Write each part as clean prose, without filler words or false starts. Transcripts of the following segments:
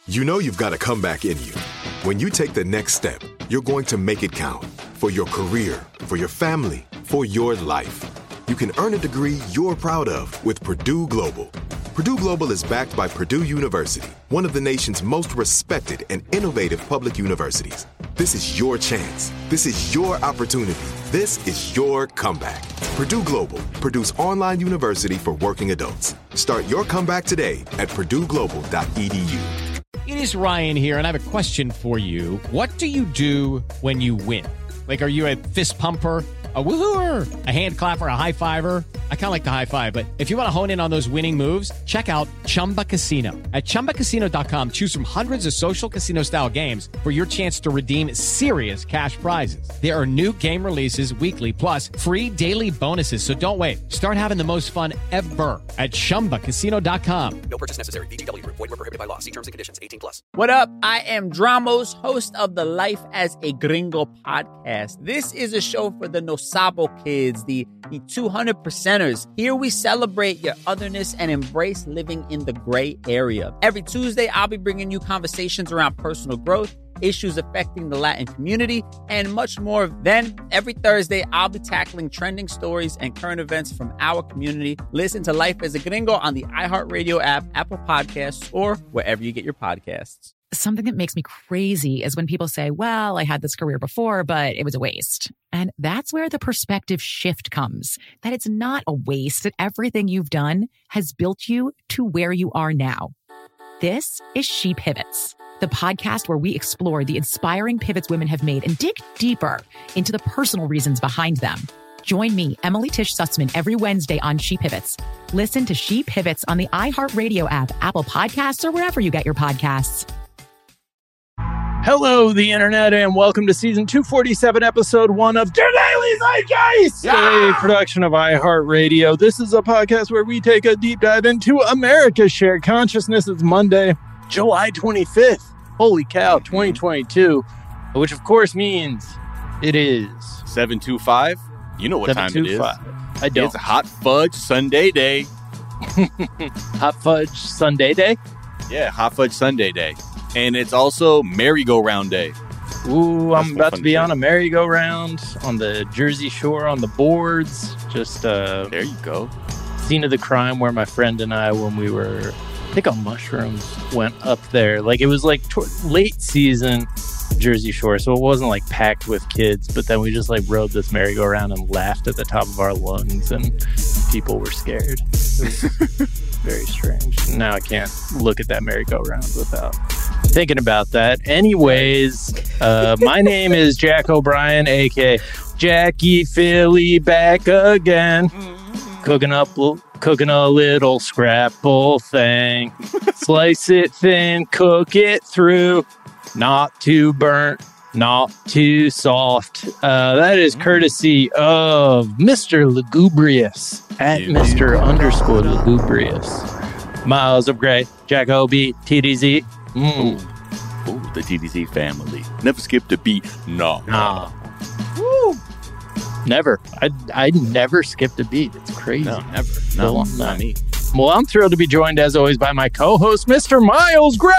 You know you've got a comeback in you. When you take the next step, you're going to make it count for your career, for your family, for your life. You can earn a degree you're proud of with Purdue Global. Purdue Global is backed by Purdue University, one of the nation's most respected and innovative public universities. This is your chance. This is your opportunity. This is your comeback. Purdue Global, Purdue's online university for working adults. Start your comeback today at purdueglobal.edu. It is Ryan here, and I have a question for you. What do you do when you win? Like, are you a fist pumper, a woohooer, a hand clapper, a high fiver? I kind of like the high five, but if you want to hone in on those winning moves, check out Chumba Casino. At ChumbaCasino.com, choose from hundreds of social casino-style games for your chance to redeem serious cash prizes. There are new game releases weekly, plus free daily bonuses. So don't wait. Start having the most fun ever at ChumbaCasino.com. No purchase necessary. VGW. Void where prohibited by law. See terms and conditions. 18+. What up? I am Dramos, host of the Life as a Gringo podcast. This is a show for the No Sabo kids, the 200%ers. Here we celebrate your otherness and embrace living in the gray area. Every Tuesday, I'll be bringing you conversations around personal growth, issues affecting the Latin community, and much more. Then, every Thursday, I'll be tackling trending stories and current events from our community. Listen to Life as a Gringo on the iHeartRadio app, Apple Podcasts, or wherever you get your podcasts. Something that makes me crazy is when people say, well, I had this career before, but it was a waste. And that's where the perspective shift comes, that it's not a waste, that everything you've done has built you to where you are now. This is She Pivots, the podcast where we explore the inspiring pivots women have made and dig deeper into the personal reasons behind them. Join me, Emily Tish Sussman, every Wednesday on She Pivots. Listen to She Pivots on the iHeartRadio app, Apple Podcasts, or wherever you get your podcasts. Hello, the internet, and welcome to season 247, episode 1 of The Daily Zeitgeist, a production of iHeartRadio. This is a podcast where we take a deep dive into America's shared consciousness. It's Monday, July 25th. Holy cow, 2022, which of course means it is 725. You know what time it is. I don't. It's Hot Fudge Sunday Day. Hot Fudge Sunday Day? Yeah, Hot Fudge Sunday Day. And it's also merry-go-round day. Ooh, That's I'm about to be day. on a merry-go-round on the Jersey Shore on the boards. Just there you go. Scene of the crime where my friend and I, when we were, I think on mushrooms, went up there. Like, it was like late season Jersey Shore, so it wasn't like packed with kids, but then we just like rode this merry-go-round and laughed at the top of our lungs, and people were scared. It was very strange. Now I can't look at that merry-go-round without thinking about that. Anyways, my name is Jack O'Brien, aka Jackie Philly, back again, cooking a little scrapple thing. Slice it thin, cook it through, not too burnt, not too soft. That is courtesy of Mr. Lugubrious at Mr. _Lugubrious. Miles of Gray, Jack O.B., TDZ. Ooh, the TDZ family. Never skipped a beat. Nah. Woo. Never. I never skipped a beat. It's crazy. No, never. No, Well, not me. Well, I'm thrilled to be joined, as always, by my co-host, Mr. Miles Gray.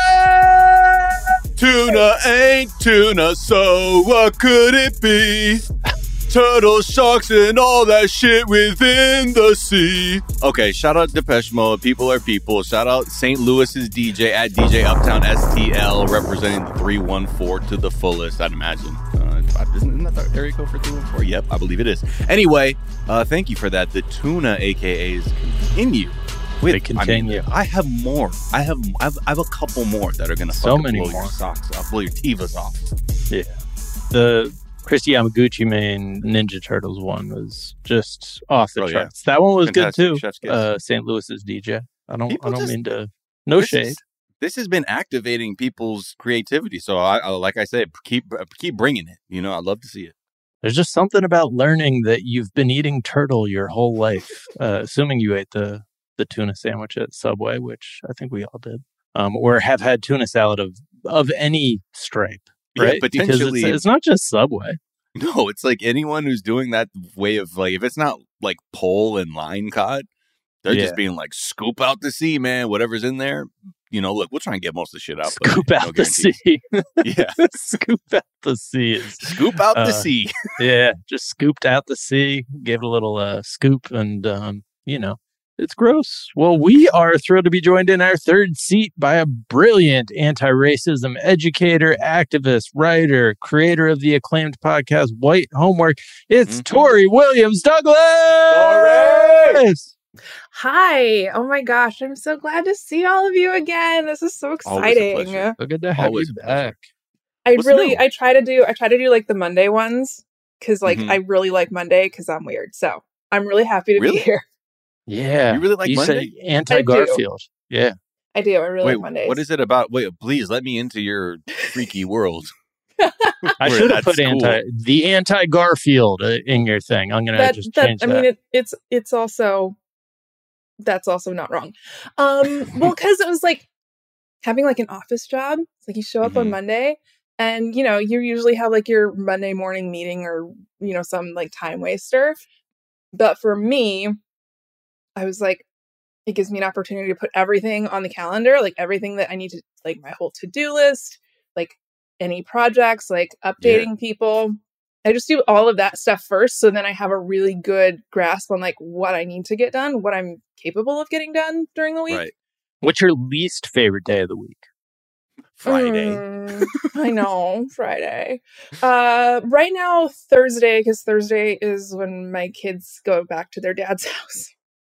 Tuna ain't tuna, so what could it be? Turtle, sharks, and all that shit within the sea. Okay, shout out Depeche Mode. People are people. Shout out St. Louis's DJ at DJ Uptown STL, representing the 314 to the fullest, I'd imagine. Isn't that the area code for 314? Yep, I believe it is. Anyway, thank you for that. The Tuna AKAs continue. They continue. I have more. I have a couple more that are gonna So fucking many blow more. your socks off, blow your Tivas off. Yeah. The Christy Yamaguchi main Ninja Turtles one was just off the Oh, yeah. charts. That one was Fantastic. good too. Chef's kiss. St. Louis's DJ. I don't People mean to. No This shade. This has been activating people's creativity. So I like I said, keep bringing it. You know, I'd love to see it. There's just something about learning that you've been eating turtle your whole life, assuming you ate the tuna sandwich at Subway, which I think we all did, or have had tuna salad of any stripe, right? Yeah, Because potentially. it's not just Subway. No, it's like anyone who's doing that way of like, if it's not like pole and line cod, they're Yeah. just being like, scoop out the sea, man. Whatever's in there, look, we'll try and get most of the shit out. Scoop but out no the guarantees. sea. Yeah. Scoop out the sea. Scoop out the sea. Yeah, just scooped out the sea, gave it a little scoop, and, it's gross. Well, we are thrilled to be joined in our third seat by a brilliant anti-racism educator, activist, writer, creator of the acclaimed podcast White Homework. It's Tori Williams Douglas! Tori! Hi. Oh my gosh. I'm so glad to see all of you again. This is so exciting. pleasure. So good to have Always you a pleasure. back. I try to do like the Monday ones because I really like Monday because I'm weird. So I'm really happy to be here. Yeah. You really like Monday? Say anti-Garfield. Yeah. I do. I really Wait, like Mondays. what is it about? Wait, please let me into your freaky world. I should have put anti-Garfield in your thing. I'm going to just change that. I mean, it's also, that's also not wrong. Well, because it was like having like an office job. It's like you show up on Monday and, you usually have like your Monday morning meeting or, some like time waster. But for me, I was like, it gives me an opportunity to put everything on the calendar, like everything that I need to, like my whole to-do list, like any projects, like updating people. I just do all of that stuff first. So then I have a really good grasp on like what I need to get done, what I'm capable of getting done during the week. Right. What's your least favorite day of the week? Friday. I know, Friday. Right now, Thursday, because Thursday is when my kids go back to their dad's house.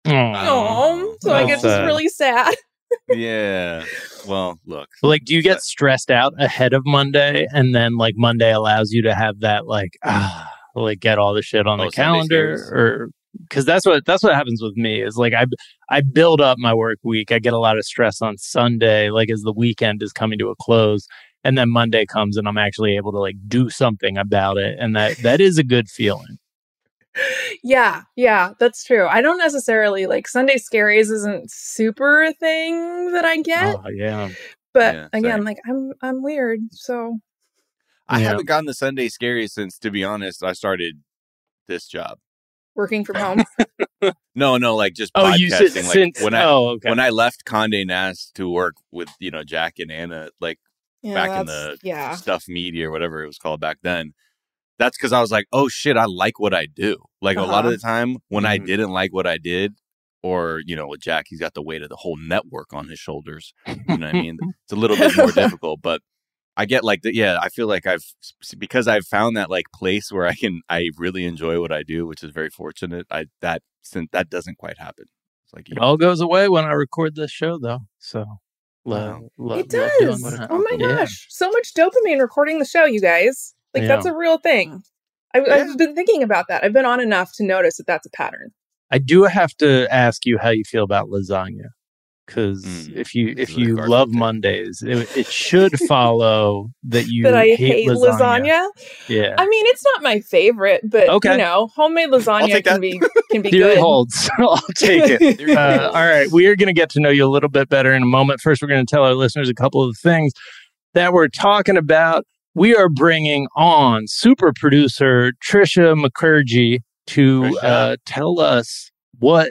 So I get just really sad. Yeah. Well, look. Like, do you get stressed out ahead of Monday, and then like Monday allows you to have that like get all the shit on the calendar, or because that's what happens with me is like I build up my work week. I get a lot of stress on Sunday, like as the weekend is coming to a close, and then Monday comes and I'm actually able to like do something about it, and that is a good feeling. Yeah, that's true. I don't necessarily like Sunday scaries isn't super a thing that I get. Oh, yeah. But again, like I'm weird, so I haven't gotten the Sunday scaries since, to be honest, I started this job. Working from home. No, like just podcasting. You said like since when I left Condé Nast to work with Jack and Anna, like back in the Stuff Media or whatever it was called back then. That's because I was like, oh shit, I like what I do. Like a lot of the time when I didn't like what I did, or, with Jack, he's got the weight of the whole network on his shoulders. You know what I mean? It's a little bit more difficult, but I get like I feel like because I've found that like place where I really enjoy what I do, which is very fortunate. That doesn't quite happen. It's like it all goes away when I record this show though. So it does. Oh my gosh. So much dopamine recording the show, you guys. Like, that's a real thing. I've been thinking about that. I've been on enough to notice that that's a pattern. I do have to ask you how you feel about lasagna. Because if you love Mondays, it should follow that you that I hate lasagna. Yeah. I mean, it's not my favorite, but, homemade lasagna can be Theory good. holds. I'll take it. All right. We are going to get to know you a little bit better in a moment. First, we're going to tell our listeners a couple of things that we're talking about. We are bringing on super producer Trisha McCurgy to tell us what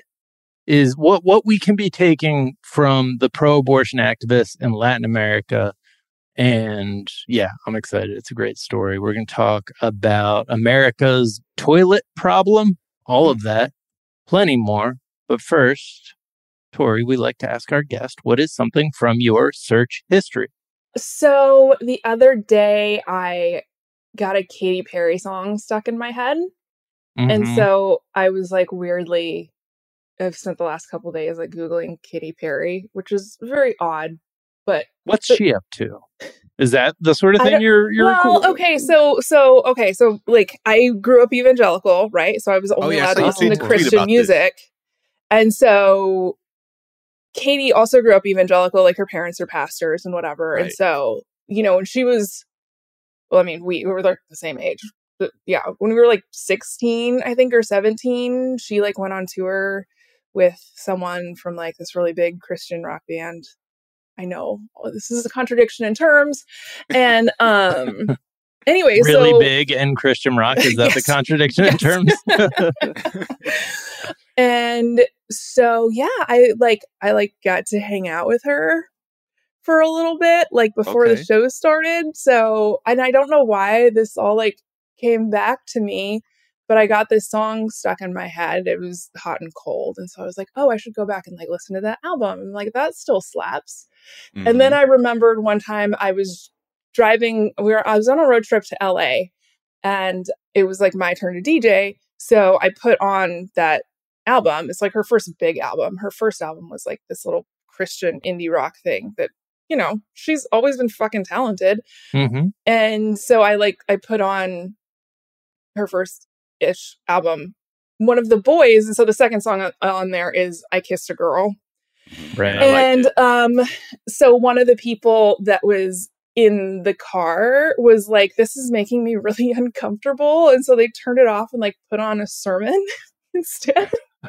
we can be taking from the pro-abortion activists in Latin America. And I'm excited. It's a great story. We're going to talk about America's toilet problem, all of that, plenty more. But first, Tori, we like to ask our guest, what is something from your search history? So the other day, I got a Katy Perry song stuck in my head. And so I was like I've spent the last couple of days like Googling Katy Perry, which is very odd. But what's she up to? Is that the sort of thing you're okay. So like I grew up evangelical, right? So I was only allowed to listen to Christian music. And so Katie also grew up evangelical, like her parents are pastors and whatever. Right. And so, when she was, we were like the same age. But when we were like 16, I think, or 17, she like went on tour with someone from like this really big Christian rock band. I know this is a contradiction in terms. And anyway, really big and Christian rock. Is that the contradiction in terms? And so, I got to hang out with her for a little bit, like before the show started. So, and I don't know why this all like came back to me, but I got this song stuck in my head. It was Hot and Cold. And so I was like, oh, I should go back and like listen to that album. And like, that still slaps. Mm-hmm. And then I remembered one time I was driving, I was on a road trip to LA and it was like my turn to DJ. So I put on that album. It's like her first big album. Her first album was like this little Christian indie rock thing that, you know, she's always been fucking talented. Mm-hmm. And so I put on her first-ish album, One of the Boys. And so the second song on there is I Kissed a Girl. Right. And so one of the people that was in the car was like, this is making me really uncomfortable. And so they turned it off and like put on a sermon instead.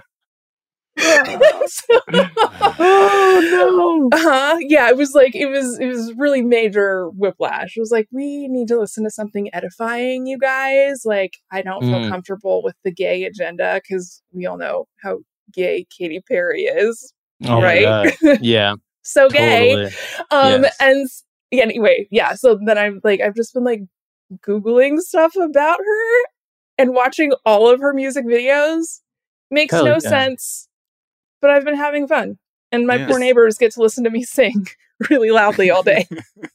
Oh no. Yeah, it was like it was really major whiplash. It was like, we need to listen to something edifying, you guys. Like, I don't feel comfortable with the gay agenda because we all know how gay Katy Perry is. Oh right? My God. Yeah. So gay. Totally. Yes. And anyway, yeah. So then I've just been like Googling stuff about her and watching all of her music videos. Makes no sense. But I've been having fun. And my poor neighbors get to listen to me sing really loudly all day.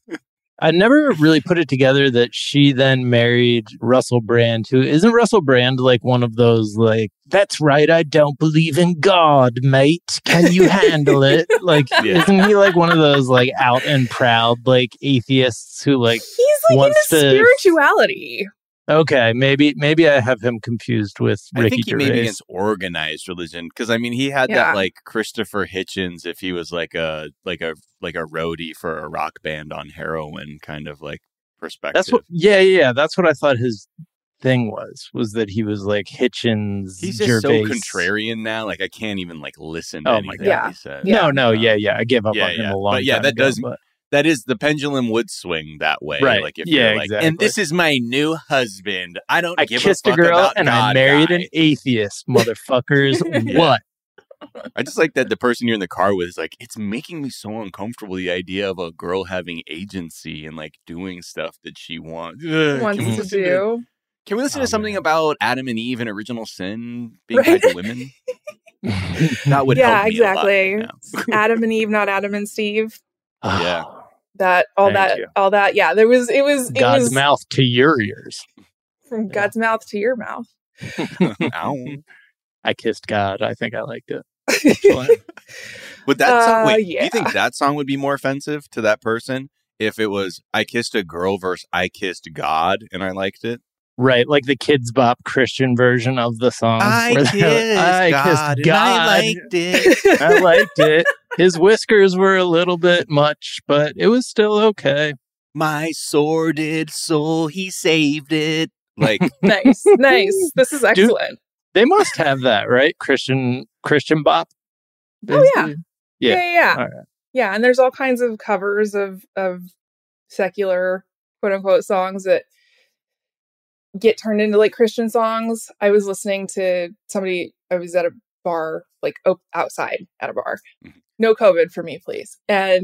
I never really put it together that she then married Russell Brand, who isn't Russell Brand like one of those like, that's right, I don't believe in God, mate. Can you handle it? Like, isn't he like one of those like out and proud like atheists who like he's like into spirituality. Okay, maybe I have him confused with Ricky I think he Gervais. maybe against organized religion because I mean he had that like Christopher Hitchens if he was like a roadie for a rock band on heroin kind of like perspective. That's what that's what I thought his thing was that he was like Hitchens. He's just Gervais. so contrarian now. Like I can't even like listen to anything he says. No, I gave up on him a long time ago. That is, the pendulum would swing that way. Right. Like if you're like, exactly. and this is my new husband. I kissed a girl and I married an atheist, motherfuckers. What? I just like that the person you're in the car with is like, it's making me so uncomfortable, the idea of a girl having agency and like doing stuff that she wants to do. Can we listen to something about Adam and Eve and original sin being tied to women? That would help me exactly. a lot right now. Adam and Eve, not Adam and Steve. Yeah. All that. Yeah, it was God's mouth to your ears. From God's mouth to your mouth. Ow. I kissed God. I think I liked it. Would that song, do you think that song would be more offensive to that person if it was I kissed a girl versus I kissed God and I liked it? Right, like the Kids Bop Christian version of the song. I kissed God. I liked it. I liked it. His whiskers were a little bit much, but it was still okay. My sordid soul, he saved it. Like nice. This is excellent. Dude, they must have that, right? Christian Bop. Basically. Oh yeah. All right. Yeah, and there's all kinds of covers of secular quote unquote songs that get turned into like Christian songs. I was listening to somebody. I was at a bar, like outside at a bar. No COVID for me, please. And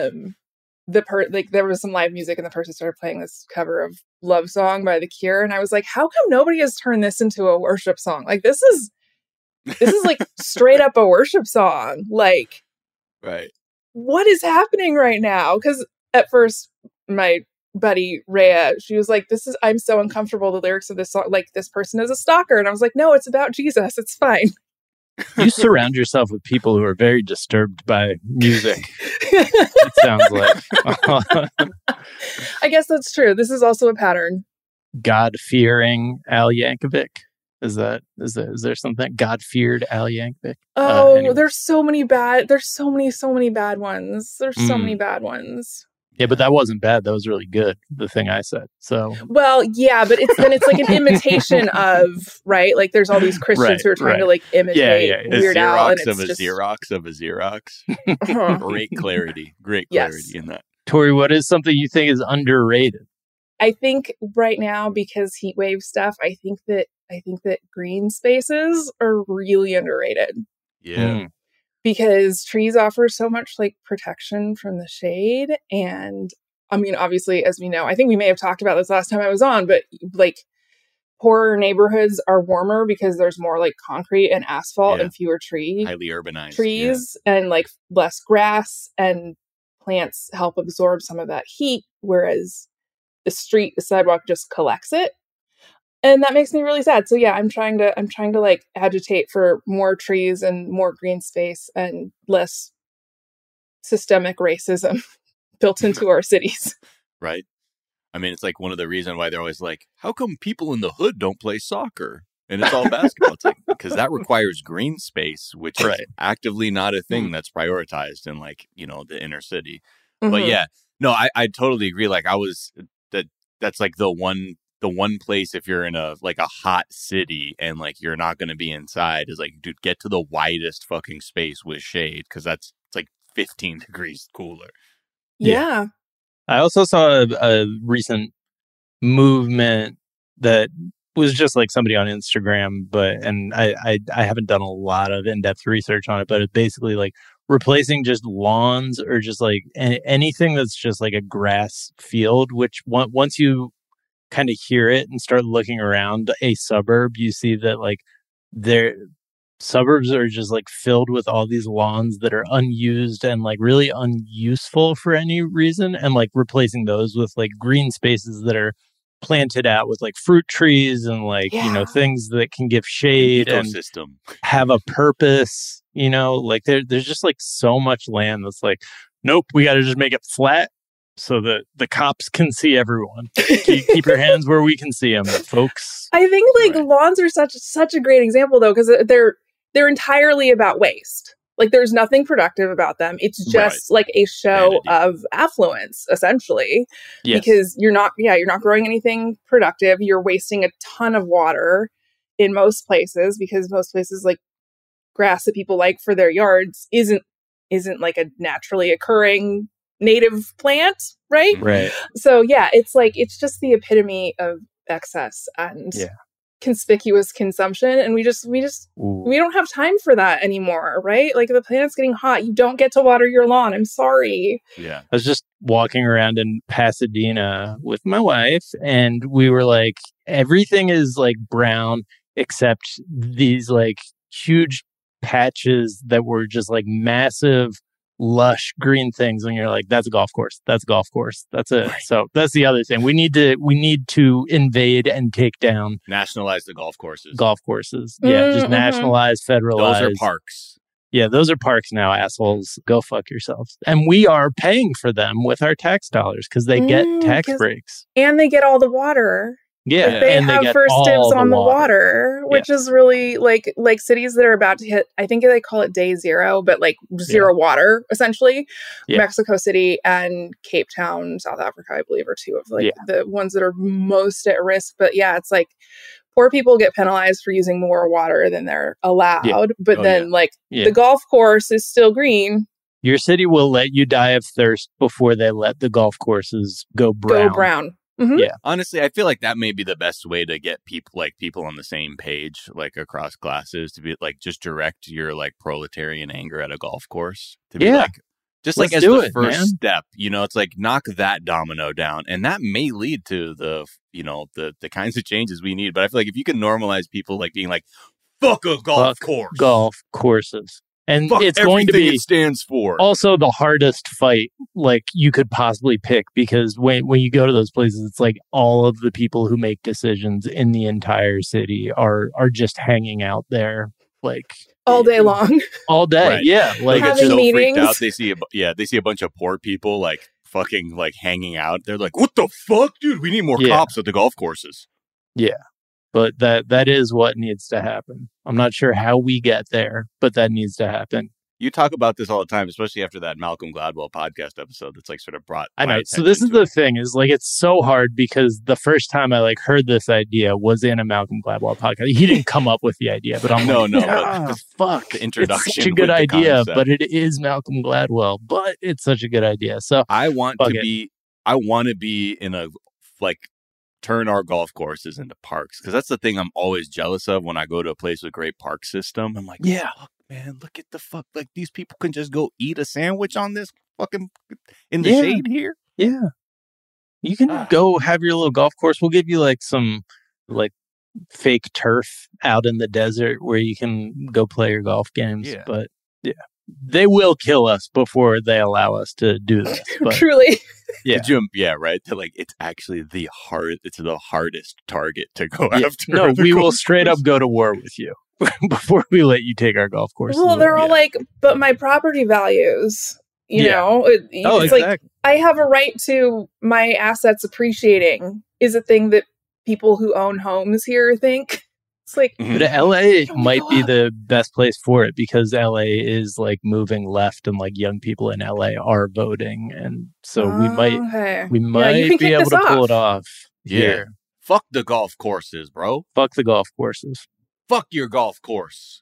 there was some live music, and the person started playing this cover of "Love Song" by The Cure, and I was like, "How come nobody has turned this into a worship song? Like this is like straight up a worship song. Like, right? What is happening right now?" Because at first, my buddy Rhea, she was like, I'm so uncomfortable, the lyrics of this song, like this person is a stalker. And I was like, no, it's about Jesus, it's fine. You surround yourself with people who are very disturbed by music. It sounds like. I guess that's true. This is also a pattern. God-fearing Al Yankovic. Is there something? God-feared Al Yankovic? Oh, anyway. There's so many bad ones. There's so many bad ones. Yeah, but that wasn't bad. That was really good, the thing I said. So, well, yeah, but it's like an imitation of, right? Like there's all these Christians who are trying to like imitate Weird Al, and it's just Xerox of a Xerox. Great clarity in that. Tori, what is something you think is underrated? I think right now, because heat wave stuff, I think that green spaces are really underrated. Yeah. because trees offer so much like protection from the shade. And I mean, obviously, as we know, I think we may have talked about this last time I was on, but like poorer neighborhoods are warmer because there's more like concrete and asphalt and fewer highly urbanized trees and like less grass, and plants help absorb some of that heat, whereas the sidewalk just collects it. And that makes me really sad. So yeah, I'm trying to like agitate for more trees and more green space and less systemic racism built into our cities. Right. I mean, it's like one of the reasons why they're always like, how come people in the hood don't play soccer? And it's all basketball. It's like, because that requires green space, which is actively not a thing that's prioritized in like, you know, the inner city. But yeah, no, I totally agree. Like that's like the one place if you're in a like a hot city and like you're not going to be inside is like, dude, get to the widest fucking space with shade, because it's like 15 degrees cooler. Yeah. I also saw a recent movement that was just like somebody on Instagram, and I haven't done a lot of in-depth research on it, but it's basically like replacing just lawns or just like anything that's just like a grass field, which once you kind of hear it and start looking around a suburb, you see that like their suburbs are just like filled with all these lawns that are unused and like really unuseful for any reason, and like replacing those with like green spaces that are planted out with like fruit trees and like you know, things that can give shade and have a purpose, you know, like there's just like so much land that's like, nope, we got to just make it flat so that the cops can see everyone. Keep your hands where we can see them, folks. I think like lawns are such a great example though, because they're entirely about waste. Like there's nothing productive about them. It's just like a show of affluence, essentially. Yes. Because you're not growing anything productive. You're wasting a ton of water in most places, because most places like grass that people like for their yards isn't like a naturally occurring native plant, right? Right. So yeah, it's just the epitome of excess and conspicuous consumption, and we don't have time for that anymore, right? Like the planet's getting hot. You don't get to water your lawn. I'm sorry. Yeah. I was just walking around in Pasadena with my wife, and we were like, everything is like brown except these like huge patches that were just like massive lush green things, and you're like, that's a golf course, that's it. Right. So that's the other thing we need to invade and take down, nationalize the golf courses. Just nationalize, federalize. Those are parks. Those are parks now, assholes. Go fuck yourselves. And we are paying for them with our tax dollars because they get tax breaks, and they get all the water. Yeah, they have first dibs on the water, which is really like cities that are about to hit, I think they call it day zero, but like zero water, essentially. Yeah. Mexico City and Cape Town, South Africa, I believe, are two of like the ones that are most at risk. But yeah, it's like poor people get penalized for using more water than they're allowed. But the golf course is still green. Your city will let you die of thirst before they let the golf courses go brown. Mm-hmm. Yeah. Honestly, I feel like that may be the best way to get people on the same page, like across classes, to be like, just direct your like proletarian anger at a golf course. To be like, just like as the first step, you know, it's like knock that domino down, and that may lead to the kinds of changes we need. But I feel like if you can normalize people like being like, fuck a golf course, golf courses. And fuck it's going to be it stands for also the hardest fight like you could possibly pick, because when you go to those places, it's like all of the people who make decisions in the entire city are just hanging out there like all day long, all day. Right. Yeah, like having it's so meetings. Freaked out. They see a bunch of poor people like fucking like hanging out. They're like, what the fuck, dude? We need more cops at the golf courses. Yeah. But that is what needs to happen. I'm not sure how we get there, but that needs to happen. You talk about this all the time, especially after that Malcolm Gladwell podcast episode that's like sort of brought. I know. So this is the thing, is like, it's so hard because the first time I like heard this idea was in a Malcolm Gladwell podcast. He didn't come up with the idea, but I'm fuck. The introduction. It's such a good idea, but it is Malcolm Gladwell, but it's such a good idea. So I want to be in a like turn our golf courses into parks, because that's the thing I'm always jealous of when I go to a place with great park system. I'm like, man, look at the fuck. Like, these people can just go eat a sandwich on this fucking in the Yeah. shade here. Yeah. You can go have your little golf course. We'll give you like some like fake turf out in the desert where you can go play your golf games. Yeah. But yeah, they will kill us before they allow us to do this. But Truly. yeah. Yeah, right. They're like, it's actually the hardest target to go Yeah. after. No, the we will golf straight course. up go to war with you before we let you take our golf course. Well, they're all like, but my property values, you Yeah. know, Oh, it's like, exactly. I have a right to my assets appreciating is a thing that people who own homes here think. It's like, But LA Can we might go be up? the best place for it because LA is like moving left and like young people in LA are voting. And so we might okay. we Yeah, you might can be kick able this to pull it off. off Yeah. here. Fuck the golf courses, bro. Fuck the golf courses. Fuck your golf course.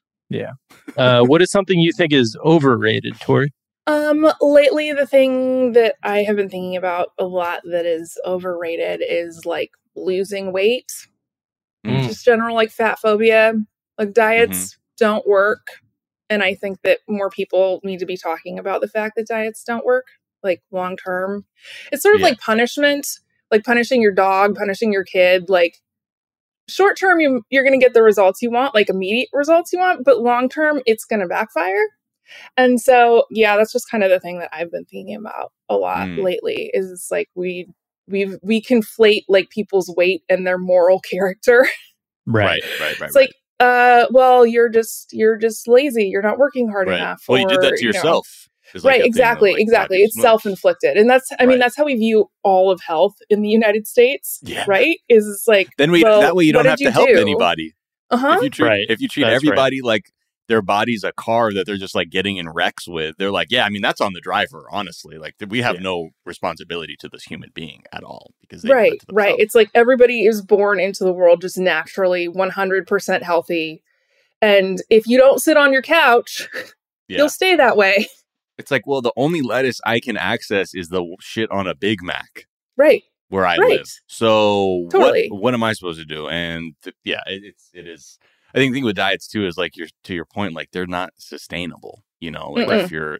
What is something you think is overrated, Tori? Lately the thing that I have been thinking about a lot that is overrated is like losing weight. Mm. Just general like fat phobia. Like diets don't work. And I think that more people need to be talking about the fact that diets don't work, like long term. It's sort of like punishment, like punishing your dog, punishing your kid. Like short term, you're going to get the results you want, like immediate results you want, but long term, it's going to backfire. And so, yeah, that's just kind of the thing that I've been thinking about a lot lately. Is it's like we conflate like people's weight and their moral character. Right. It's like, well, you're just lazy. You're not working hard enough. Well, you did that to you know. yourself. It's like Right, a thing exactly, of, like, exactly. not It's too much. self-inflicted. And that's, I mean, that's how we view all of health in the United States, Yeah. right? Is it's like, Then well, that way you what don't have did to you help do? anybody. Uh-huh. If you treat That's everybody like their body's a car that they're just like getting in wrecks with, they're like, yeah, I mean, that's on the driver, honestly. Like, we have no responsibility to this human being at all because they do that Right, to right. themselves. It's like everybody is born into the world just naturally 100% healthy. And if you don't sit on your couch, Yeah. you'll stay that way. It's like, well, the only lettuce I can access is the shit on a Big Mac Right. where I Right. live. So Totally. what am I supposed to do? And it is. I think the thing with diets too is like to your point, like they're not sustainable. You know, like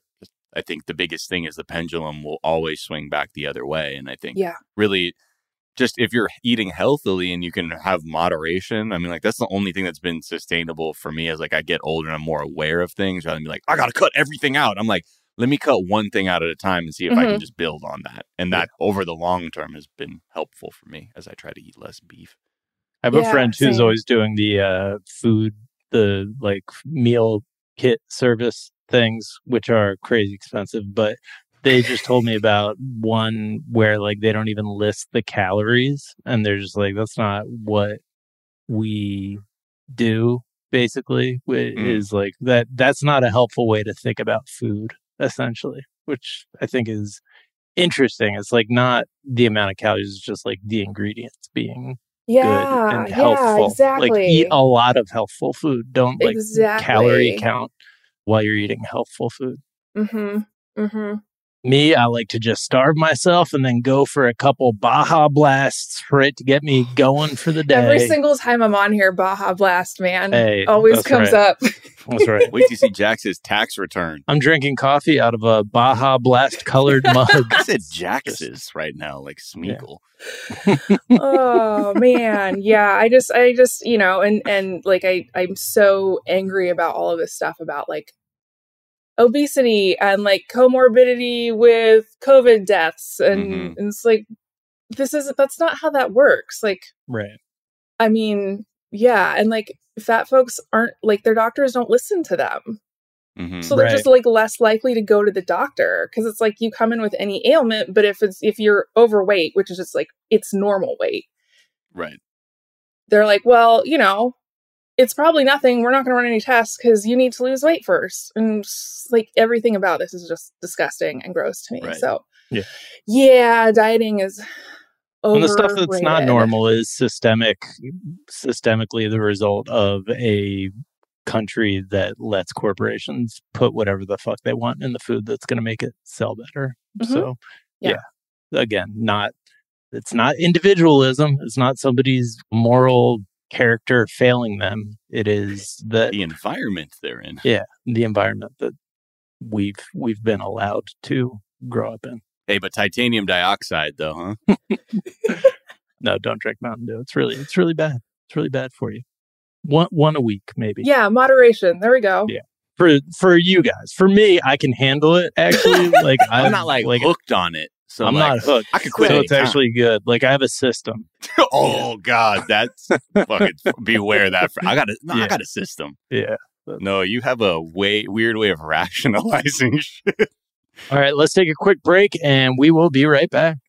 I think the biggest thing is the pendulum will always swing back the other way. And I think really just if you're eating healthily and you can have moderation, I mean, like that's the only thing that's been sustainable for me as like I get older and I'm more aware of things rather than be like, I got to cut everything out. I'm like, let me cut one thing out at a time and see if I can just build on that. And that over the long term has been helpful for me as I try to eat less beef. I have a friend who's same. always doing the the like meal kit service things, which are crazy expensive, but they just told me about one where like they don't even list the calories and they're just like, that's not what we do, basically. Is like that's not a helpful way to think about food, essentially, which I think is interesting. It's like not the amount of calories, it's just like the ingredients being good and healthful. exactly. Like eat a lot of healthful food. Don't like Exactly. calorie count while you're eating healthful food. Me, I like to just starve myself and then go for a couple Baja Blasts for it to get me going for the day. Every single time I'm on here, Baja Blast, man, Hey, always that's comes right. up. That's right. Wait till you see Jax's tax return. I'm drinking coffee out of a Baja Blast colored mug. I said Jax's right now, like Smeagol. Oh man, yeah. I just, you know, and like I'm so angry about all of this stuff about like obesity and like comorbidity with COVID deaths, and it's like that's not how that works. Like, Right. I mean, yeah, and like fat folks aren't like their doctors don't listen to them. So they're just like less likely to go to the doctor because it's like you come in with any ailment, but if you're overweight, which is just like it's normal weight, Right. they're like, well, you know, it's probably nothing. We're not going to run any tests because you need to lose weight first. And just, like everything about this is just disgusting and gross to me. Right. So Yeah. dieting is And the stuff that's not overrated. normal is systemically the result of a country that lets corporations put whatever the fuck they want in the food that's going to make it sell better. So, again, it's not individualism. It's not somebody's moral character failing them. It is the environment they're in. Yeah, the environment that we've been allowed to grow up in. Hey, but titanium dioxide, though, huh? No, don't drink Mountain Dew. It's really bad. It's really bad for you. One a week, maybe. Yeah, moderation. There we go. Yeah. For you guys. For me, I can handle it, actually. Like I'm not like hooked on it. So I'm not hooked. I could quit. So it's actually good. Like I have a system. Oh God, that's fucking beware that. I got a system. Yeah. No, you have a weird way of rationalizing shit. All right, let's take a quick break and we will be right back.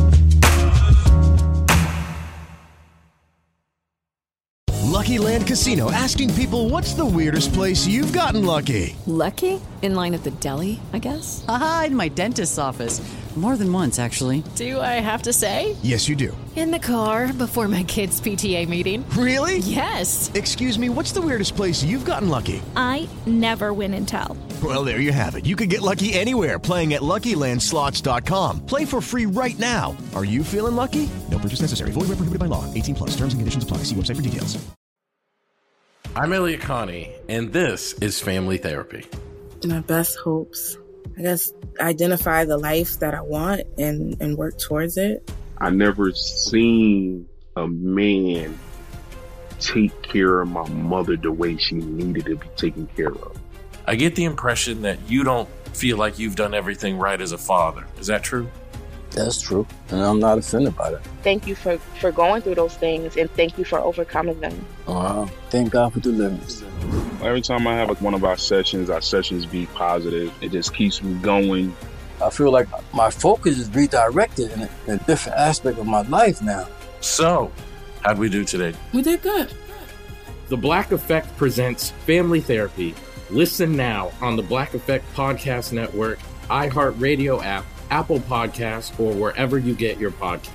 Lucky Land Casino, asking people, what's the weirdest place you've gotten lucky? Lucky? In line at the deli, I guess? Aha, in my dentist's office. More than once, actually. Do I have to say? Yes, you do. In the car before my kids' PTA meeting. Really? Yes. Excuse me, what's the weirdest place you've gotten lucky? I never win and tell. Well, there you have it. You can get lucky anywhere, playing at LuckyLandSlots.com. Play for free right now. Are you feeling lucky? No purchase necessary. Void where prohibited by law. 18+. Terms and conditions apply. See website for details. I'm Elliot Connie, and this is Family Therapy. My best hopes, I guess, identify the life that I want and work towards it. I never seen a man take care of my mother the way she needed to be taken care of. I get the impression that you don't feel like you've done everything right as a father. Is that true? That's true, and I'm not offended by that. Thank you for going through those things, and thank you for overcoming them. Thank God for deliverance. Every time I have one of our sessions be positive. It just keeps me going. I feel like my focus is redirected in a different aspect of my life now. So, how'd we do today? We did good. The Black Effect presents Family Therapy. Listen now on the Black Effect Podcast Network, iHeartRadio app, Apple Podcasts, or wherever you get your podcasts.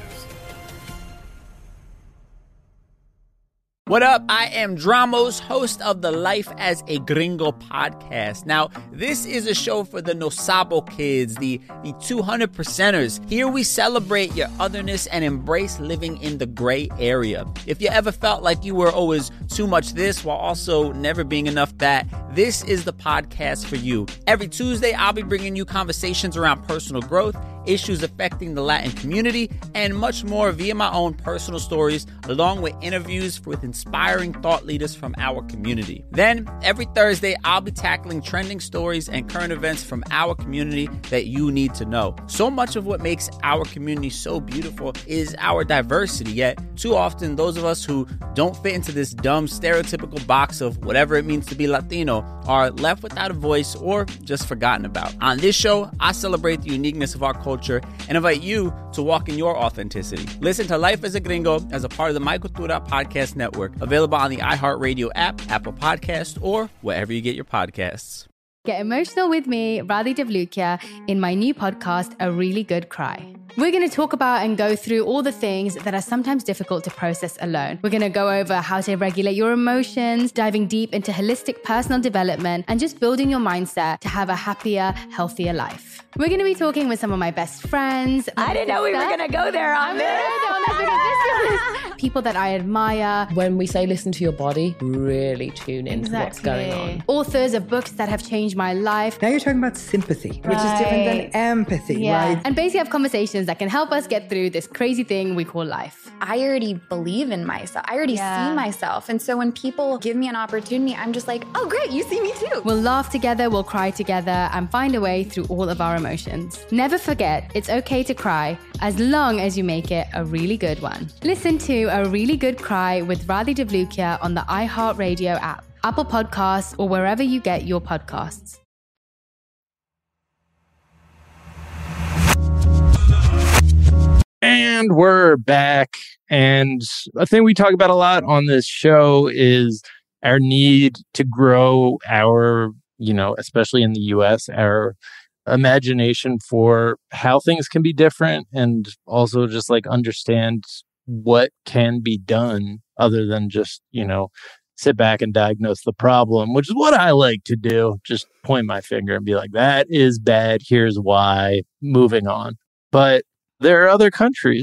What up? I am Dramos, host of the Life as a Gringo podcast. Now, this is a show for the No Sabo kids, the 200%ers. Here we celebrate your otherness and embrace living in the gray area. If you ever felt like you were always too much this while also never being enough that, this is the podcast for you. Every Tuesday, I'll be bringing you conversations around personal growth, issues affecting the Latin community, and much more via my own personal stories, along with interviews with inspiring thought leaders from our community. Then, every Thursday, I'll be tackling trending stories and current events from our community that you need to know. So much of what makes our community so beautiful is our diversity, yet too often those of us who don't fit into this dumb stereotypical box of whatever it means to be Latino are left without a voice or just forgotten about. On this show, I celebrate the uniqueness of our culture and invite you to walk in your authenticity. Listen to Life as a Gringo as a part of the My Cultura Podcast Network, available on the iHeartRadio app, Apple Podcasts, or wherever you get your podcasts. Get emotional with me, Radhi Devlukia, in my new podcast, A Really Good Cry. We're going to talk about and go through all the things that are sometimes difficult to process alone. We're going to go over how to regulate your emotions, diving deep into holistic personal development, and just building your mindset to have a happier, healthier life. We're going to be talking with some of my best friends. I didn't know we were going to go there on this. People that I admire. When we say listen to your body, really tune into what's going on. Authors of books that have changed my life. Now you're talking about sympathy, which is different than empathy, right? And basically have conversations that can help us get through this crazy thing we call life. I already believe in myself. I already see myself. And so when people give me an opportunity, I'm just like, oh, great, you see me too. We'll laugh together, we'll cry together, and find a way through all of our emotions. Never forget, it's okay to cry, as long as you make it a really good one. Listen to A Really Good Cry with Radhi Devlukia on the iHeartRadio app, Apple Podcasts, or wherever you get your podcasts. And we're back. And a thing we talk about a lot on this show is our need to grow our, especially in the US, our imagination for how things can be different, and also just like understand what can be done other than just, sit back and diagnose the problem, which is what I like to do. Just point my finger and be like, that is bad. Here's why. Moving on. But there are other countries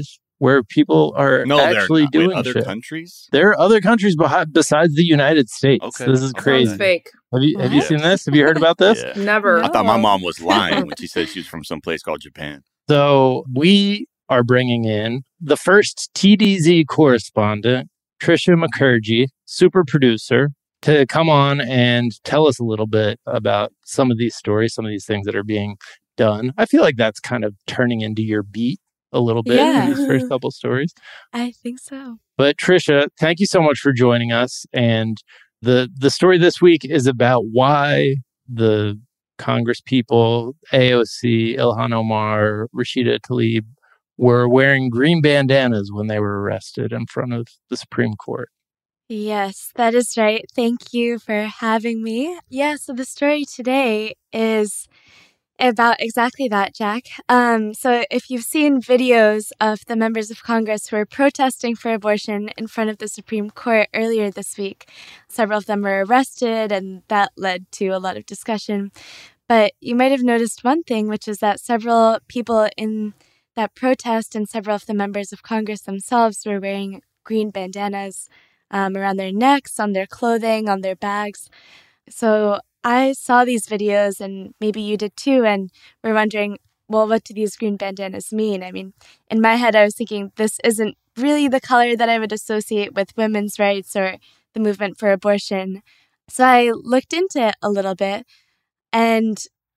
where people are actually doing Wait, other shit. countries? There are other countries besides the United States. Okay. This is crazy. Sounds fake. Have you seen this? Have you heard about this? Yeah. Never. I thought my mom was lying when she said she was from some place called Japan. So we are bringing in the first TDZ correspondent, Trisha McCurgy, super producer, to come on and tell us a little bit about some of these stories, some of these things that are being done. I feel like that's kind of turning into your beat a little bit in these first couple stories. I think so. But Trisha, thank you so much for joining us. And the story this week is about why the Congress people, AOC, Ilhan Omar, Rashida Tlaib, were wearing green bandanas when they were arrested in front of the Supreme Court. Yes, that is right. Thank you for having me. Yeah, so the story today is about exactly that, Jack. So if you've seen videos of the members of Congress who were protesting for abortion in front of the Supreme Court earlier this week, several of them were arrested, and that led to a lot of discussion. But you might have noticed one thing, which is that several people in that protest and several of the members of Congress themselves were wearing green bandanas around their necks, on their clothing, on their bags. So I saw these videos, and maybe you did too, and we're wondering, well, what do these green bandanas mean? I mean, in my head, I was thinking this isn't really the color that I would associate with women's rights or the movement for abortion. So I looked into it a little bit, and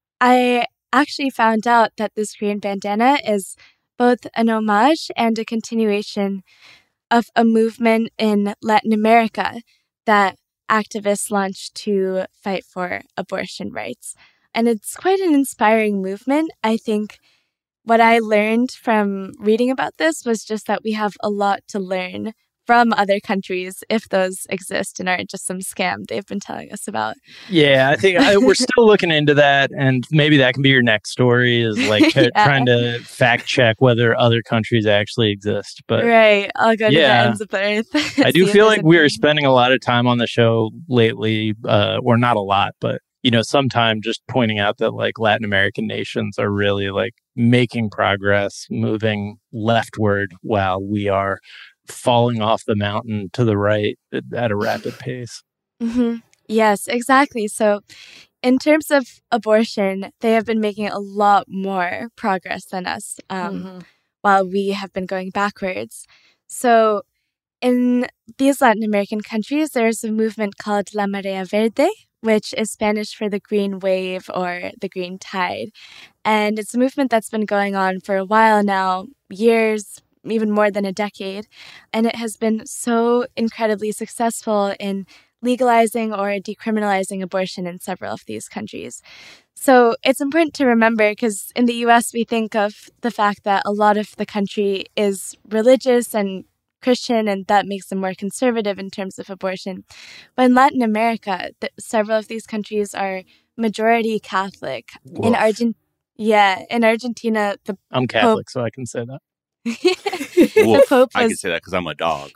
I actually found out that this green bandana is both an homage and a continuation of a movement in Latin America that activists launched to fight for abortion rights. And it's quite an inspiring movement. I think what I learned from reading about this was just that we have a lot to learn from other countries, if those exist and aren't just some scam they've been telling us about. Yeah, I think we're still looking into that, and maybe that can be your next story, is like trying to fact check whether other countries actually exist. But right, I'll go to the ends of the earth. I do feel like we are spending a lot of time on the show lately, or not a lot, but sometime just pointing out that like Latin American nations are really like making progress, moving leftward, while we are falling off the mountain to the right at a rapid pace. Mm-hmm. Yes, exactly. So in terms of abortion, they have been making a lot more progress than us while we have been going backwards. So in these Latin American countries, there's a movement called La Marea Verde, which is Spanish for the green wave or the green tide. And it's a movement that's been going on for a while now, years, even more than a decade. And it has been so incredibly successful in legalizing or decriminalizing abortion in several of these countries. So it's important to remember, because in the US, we think of the fact that a lot of the country is religious and Christian, and that makes them more conservative in terms of abortion. But in Latin America, several of these countries are majority Catholic. Woof. In Argentina, I'm Catholic, so I can say that. The Pope I can say that because I'm a dog.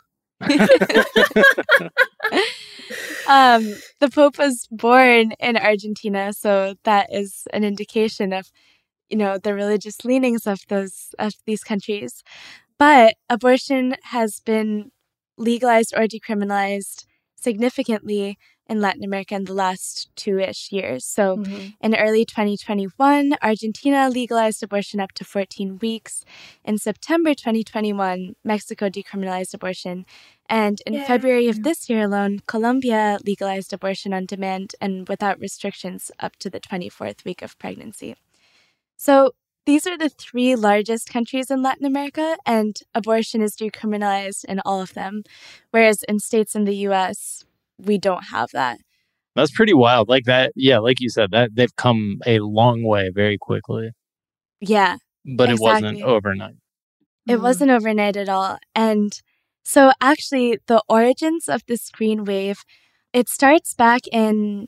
The Pope was born in Argentina, so that is an indication of, the religious leanings of these countries. But abortion has been legalized or decriminalized significantly in Latin America in the last 2-ish years. So in early 2021, Argentina legalized abortion up to 14 weeks. In September 2021, Mexico decriminalized abortion. And in February of this year alone, Colombia legalized abortion on demand and without restrictions up to the 24th week of pregnancy. So these are the 3 largest countries in Latin America, and abortion is decriminalized in all of them. Whereas in states in the U.S., we don't have that. That's pretty wild. Like that, yeah, like you said, that they've come a long way very quickly. Yeah. But it wasn't overnight. It wasn't overnight at all. And so actually the origins of this green wave, it starts back in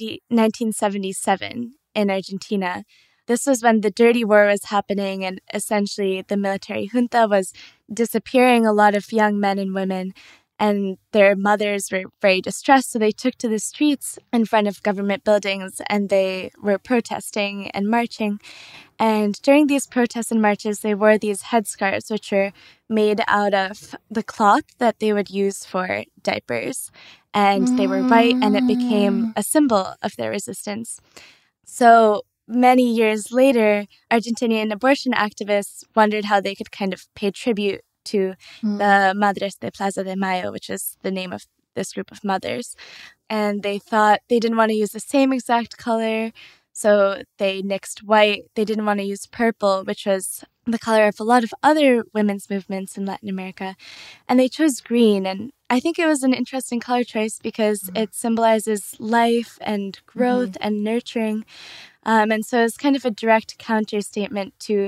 1977 in Argentina. This was when the dirty war was happening, and essentially the military junta was disappearing a lot of young men and women. And their mothers were very distressed, so they took to the streets in front of government buildings, and they were protesting and marching. And during these protests and marches, they wore these headscarves, which were made out of the cloth that they would use for diapers. And they were white, and it became a symbol of their resistance. So many years later, Argentinian abortion activists wondered how they could kind of pay tribute to the Madres de Plaza de Mayo, which is the name of this group of mothers. And they thought they didn't want to use the same exact color, so they nixed white. They didn't want to use purple, which was the color of a lot of other women's movements in Latin America. And they chose green. And I think it was an interesting color choice because it symbolizes life and growth and nurturing. And so it's kind of a direct counter statement to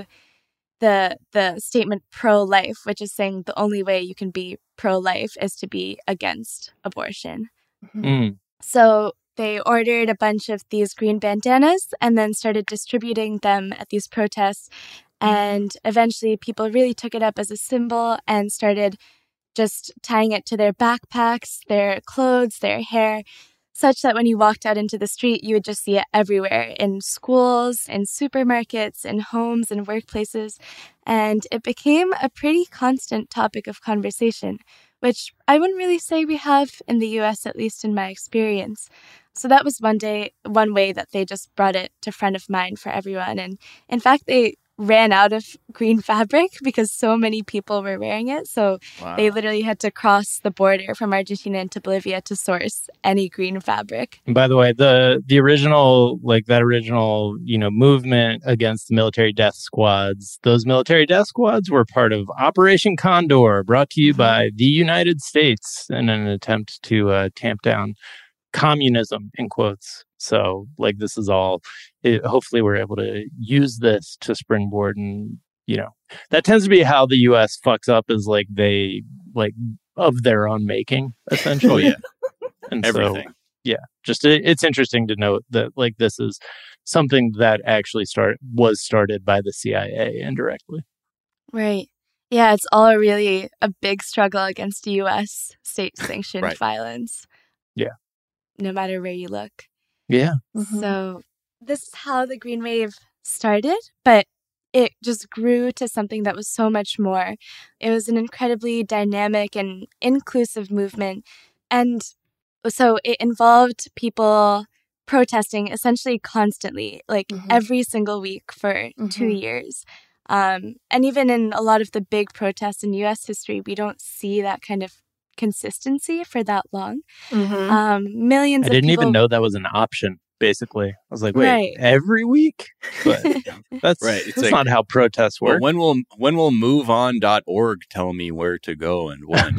the statement pro-life, which is saying the only way you can be pro-life is to be against abortion. So they ordered a bunch of these green bandanas and then started distributing them at these protests. And eventually people really took it up as a symbol and started just tying it to their backpacks, their clothes, their hair, such that when you walked out into the street, you would just see it everywhere, in schools, in supermarkets, in homes, in workplaces. And it became a pretty constant topic of conversation, which I wouldn't really say we have in the US, at least in my experience. So that was one way that they just brought it to front of mind for everyone. And in fact, they ran out of green fabric because so many people were wearing it. So they literally had to cross the border from Argentina into Bolivia to source any green fabric. And by the way, the original, movement against the military death squads, those military death squads were part of Operation Condor, brought to you by the United States in an attempt to tamp down communism, in quotes. So, this is all, hopefully we're able to use this to springboard. And, that tends to be how the U.S. fucks up, is they of their own making, essentially. Oh, yeah. And everything. So, just it's interesting to note that, this is something that actually was started by the CIA indirectly. Right. Yeah, it's all really a big struggle against U.S. state-sanctioned violence. Yeah. No matter where you look. Yeah. So this is how the Green Wave started, but it just grew to something that was so much more. It was an incredibly dynamic and inclusive movement. And so it involved people protesting essentially constantly, every single week for 2 years. And even in a lot of the big protests in U.S. history, we don't see that kind of consistency for that long. Millions of people... I didn't even know that was an option, basically. I was like, wait, every week? But that's that's not how protests work. Well, when will MoveOn.org tell me where to go and when?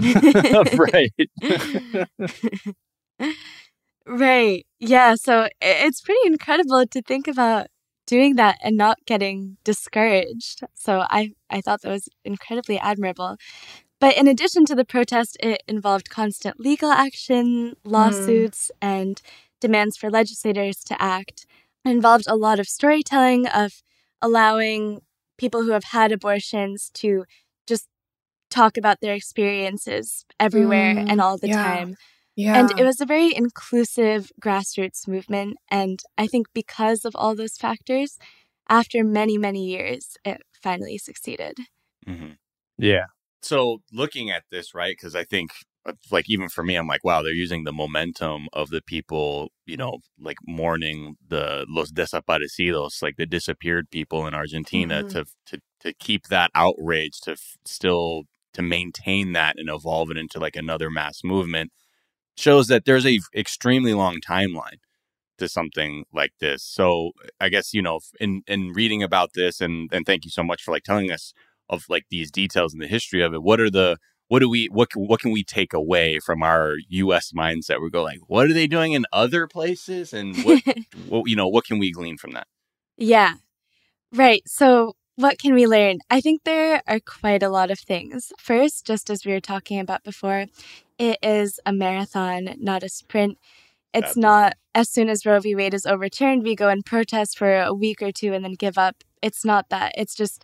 Right. Yeah, so it's pretty incredible to think about doing that and not getting discouraged. So I thought that was incredibly admirable. But in addition to the protest, it involved constant legal action, lawsuits, and demands for legislators to act. It involved a lot of storytelling, of allowing people who have had abortions to just talk about their experiences everywhere and all the time. Yeah. And it was a very inclusive grassroots movement. And I think because of all those factors, after many, many years, it finally succeeded. Yeah. So looking at this, right, because I think, even for me, I'm like, wow, they're using the momentum of the people, mourning the Los Desaparecidos, the disappeared people in Argentina, to keep that outrage, to maintain that and evolve it into another mass movement, shows that there's a extremely long timeline to something like this. So I guess, in reading about this, and thank you so much for telling us of these details in the history of it. What can we take away from our U.S. mindset? We go what are they doing in other places, and what can we glean from that? Yeah, right. So what can we learn? I think there are quite a lot of things. First, just as we were talking about before, it is a marathon, not a sprint. It's not as soon as Roe v. Wade is overturned, we go and protest for a week or two and then give up. It's not that. It's just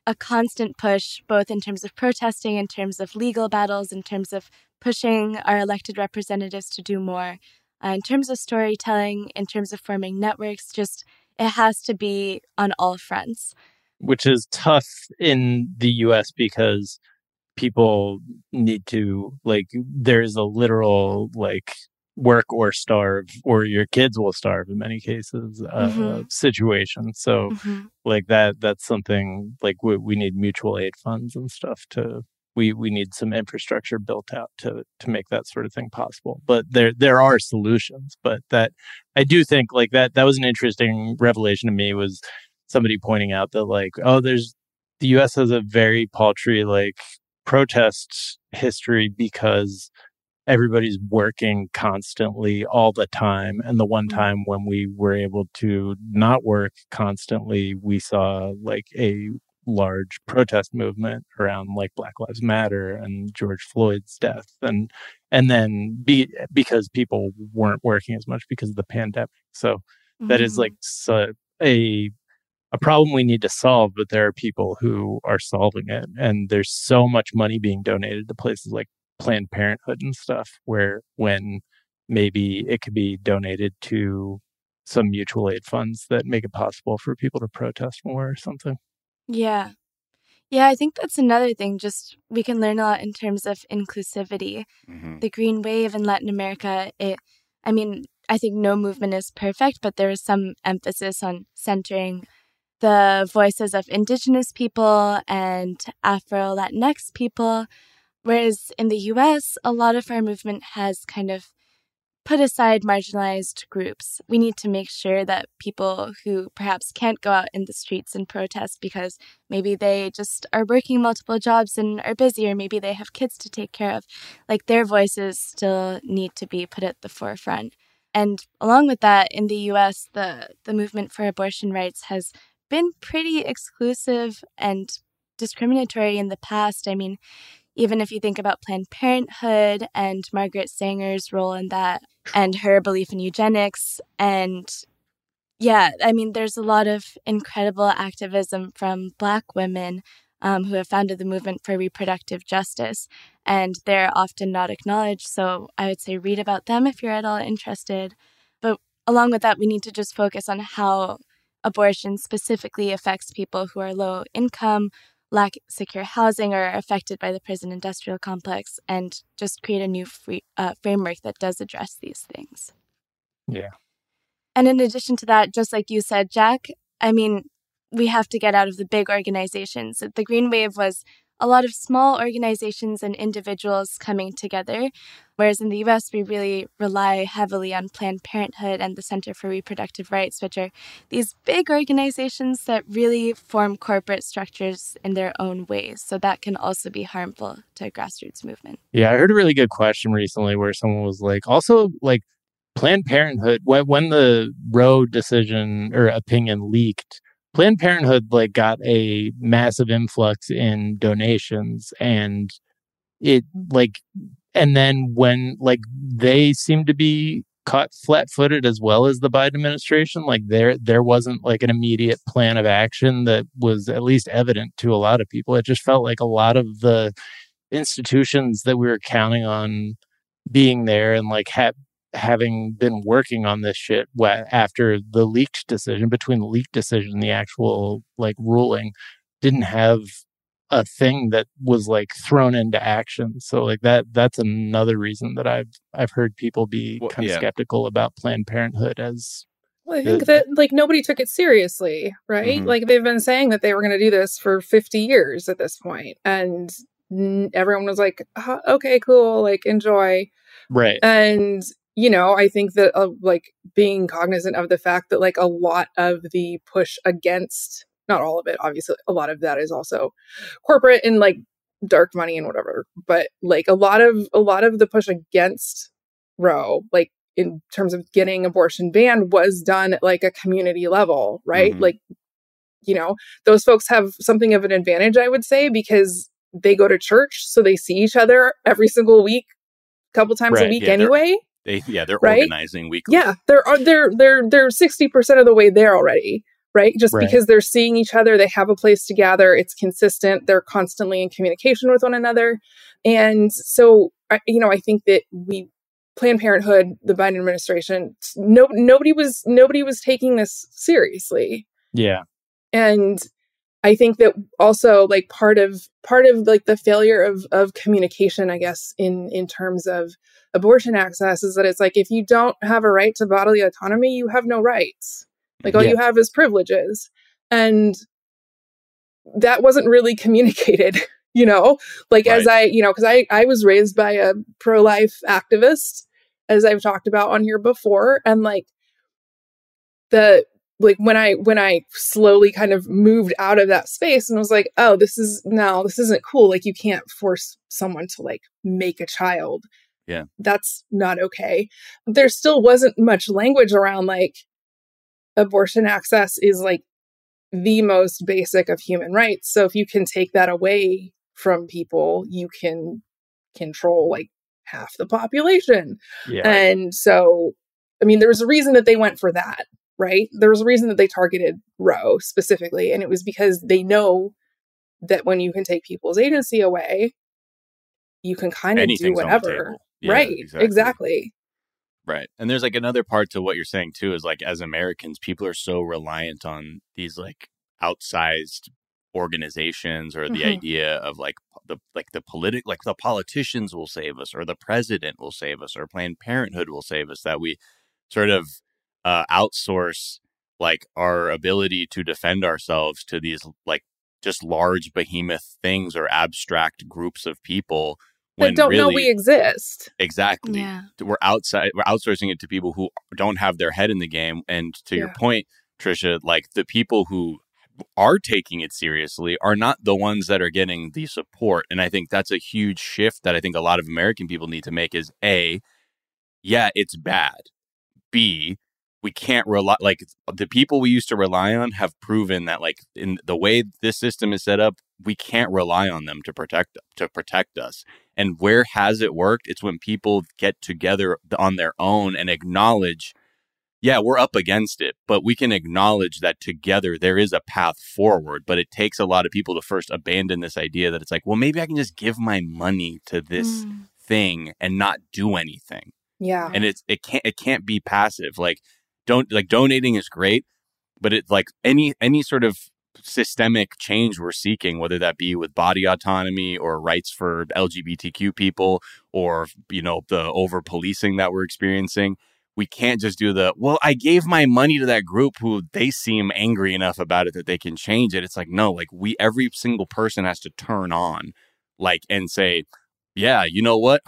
a constant push, both in terms of protesting, in terms of legal battles, in terms of pushing our elected representatives to do more, in terms of storytelling, in terms of forming networks. Just it has to be on all fronts. Which is tough in the U.S. because people need to, like, there's a literal, like, work or starve, or your kids will starve in many cases, situation. So, like, that's something, like, we need mutual aid funds and stuff we need some infrastructure built out to make that sort of thing possible. But there are solutions. But that, I do think, like, that was an interesting revelation to me, was somebody pointing out that, like, the U.S. has a very paltry, like, protest history because everybody's working constantly all the time. And the one time when we were able to not work constantly, we saw, like, a large protest movement around, like, Black Lives Matter and George Floyd's death. And then because people weren't working as much because of the pandemic. So that is, like, a problem we need to solve, but there are people who are solving it. And there's so much money being donated to places like Planned Parenthood and stuff, when maybe it could be donated to some mutual aid funds that make it possible for people to protest more or something. Yeah. Yeah, I think that's another thing. Just we can learn a lot in terms of inclusivity. The Green Wave in Latin America, I think no movement is perfect, but there is some emphasis on centering the voices of Indigenous people and Afro-Latinx people, whereas in the U.S., a lot of our movement has kind of put aside marginalized groups. We need to make sure that people who perhaps can't go out in the streets and protest because maybe they just are working multiple jobs and are busy, or maybe they have kids to take care of, like, their voices still need to be put at the forefront. And along with that, in the U.S., the movement for abortion rights has been pretty exclusive and discriminatory in the past. I mean, even if you think about Planned Parenthood and Margaret Sanger's role in that and her belief in eugenics. And yeah, I mean, there's a lot of incredible activism from Black women who have founded the movement for reproductive justice, and they're often not acknowledged. So I would say read about them if you're at all interested. But along with that, we need to just focus on how abortion specifically affects people who are low income, lack secure housing, or are affected by the prison industrial complex, and just create a new framework that does address these things. Yeah. And in addition to that, just like you said, Jack, I mean, we have to get out of the big organizations. The Green Wave was a lot of small organizations and individuals coming together, whereas in the U.S., we really rely heavily on Planned Parenthood and the Center for Reproductive Rights, which are these big organizations that really form corporate structures in their own ways. So that can also be harmful to a grassroots movement. Yeah, I heard a really good question recently where someone was like, also, like, Planned Parenthood, when the Roe decision or opinion leaked, Planned Parenthood, like, got a massive influx in donations, and it, like, and then when, like, they seemed to be caught flat-footed as well as the Biden administration, like, there wasn't, like, an immediate plan of action that was at least evident to a lot of people. It just felt like a lot of the institutions that we were counting on being there and, like, having been working on this shit after the leaked decision, between the leaked decision and the actual, like, ruling, didn't have a thing that was, like, thrown into action. So, like, that's another reason that I've heard people be kind of skeptical about Planned Parenthood as. Well, I think that, like, nobody took it seriously, right? Like, they've been saying that they were going to do this for 50 years at this point, and everyone was like, okay, cool, like, enjoy. Right. And you know, I think that, like, being cognizant of the fact that, like, a lot of the push against, not all of it, obviously, a lot of that is also corporate and, like, dark money and whatever. But, like, a lot of the push against Roe, like, in terms of getting abortion banned, was done at, like, a community level, right? Like, you know, those folks have something of an advantage, I would say, because they go to church, so they see each other every single week, a couple times a week anyway. They're right? organizing weekly. Yeah, they're 60% of the way there already, right? Just because they're seeing each other, they have a place to gather, it's consistent, they're constantly in communication with one another. And so, I think that Planned Parenthood, the Biden administration, nobody was taking this seriously. Yeah. And I think that also like part of like the failure of communication, I guess, in terms of abortion access is that it's like, if you don't have a right to bodily autonomy, you have no rights. Like all you have is privileges. And that wasn't really communicated, as because I was raised by a pro-life activist, as I've talked about on here before. And when I slowly kind of moved out of that space and was like, oh, this isn't cool. Like, you can't force someone to like make a child. Yeah. That's not okay. There still wasn't much language around like abortion access is like the most basic of human rights. So if you can take that away from people, you can control like half the population. Yeah. And so, I mean, there was a reason that they went for that. Right? There was a reason that they targeted Roe specifically, and it was because they know that when you can take people's agency away, you can kind of do whatever. Yeah, right? Exactly. Right. And there's like another part to what you're saying too, is like, as Americans, people are so reliant on these like outsized organizations or the idea of like the politicians will save us, or the president will save us, or Planned Parenthood will save us, that we sort of outsource like our ability to defend ourselves to these like just large behemoth things or abstract groups of people that don't know we exist. Exactly. Yeah. We're outsourcing it to people who don't have their head in the game. And to your point, Trisha, like the people who are taking it seriously are not the ones that are getting the support. And I think that's a huge shift that I think a lot of American people need to make is A, yeah, it's bad. B, we can't rely, like the people we used to rely on have proven that like in the way this system is set up, we can't rely on them to protect us. And where has it worked? It's when people get together on their own and acknowledge, yeah, we're up against it, but we can acknowledge that together there is a path forward. But it takes a lot of people to first abandon this idea that it's like, well, maybe I can just give my money to this thing and not do anything. Yeah. And it can't be passive. Like donating is great, but it's like any sort of systemic change we're seeking, whether that be with body autonomy or rights for LGBTQ people, or the over policing that we're experiencing. We can't just do I gave my money to that group who they seem angry enough about it that they can change it. It's like, no, like every single person has to turn on and say, yeah, you know what?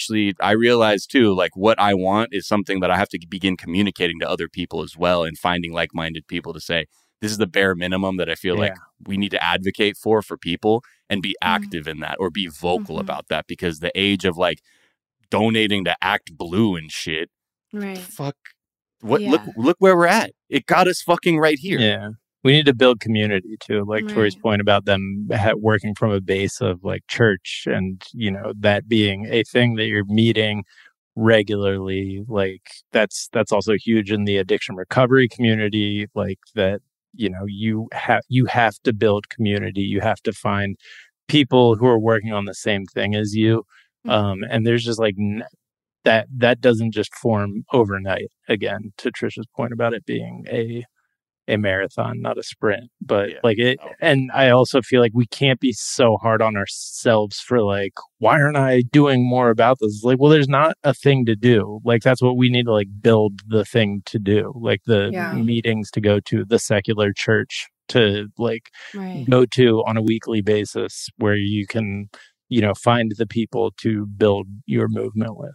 I realize too, like what I want is something that I have to begin communicating to other people as well, and finding like-minded people to say, this is the bare minimum that I feel like we need to advocate for people, and be active in that, or be vocal about that, because the age of like donating to Act Blue and shit, right? Fuck, what? Yeah. Look where we're at. It got us fucking right here. Yeah. We need to build community too, like Tori's point about them working from a base of like church, and that being a thing that you're meeting regularly. Like that's also huge in the addiction recovery community. Like that, you have to build community. You have to find people who are working on the same thing as you, and there's just like that doesn't just form overnight. Again, to Trisha's point about it being a marathon, not a sprint, but and I also feel like we can't be so hard on ourselves for like, why aren't I doing more about this? Like, well, there's not a thing to do. Like, that's what we need to like build the thing to do, like the meetings to go to, the secular church to like go to on a weekly basis, where you can, find the people to build your movement with.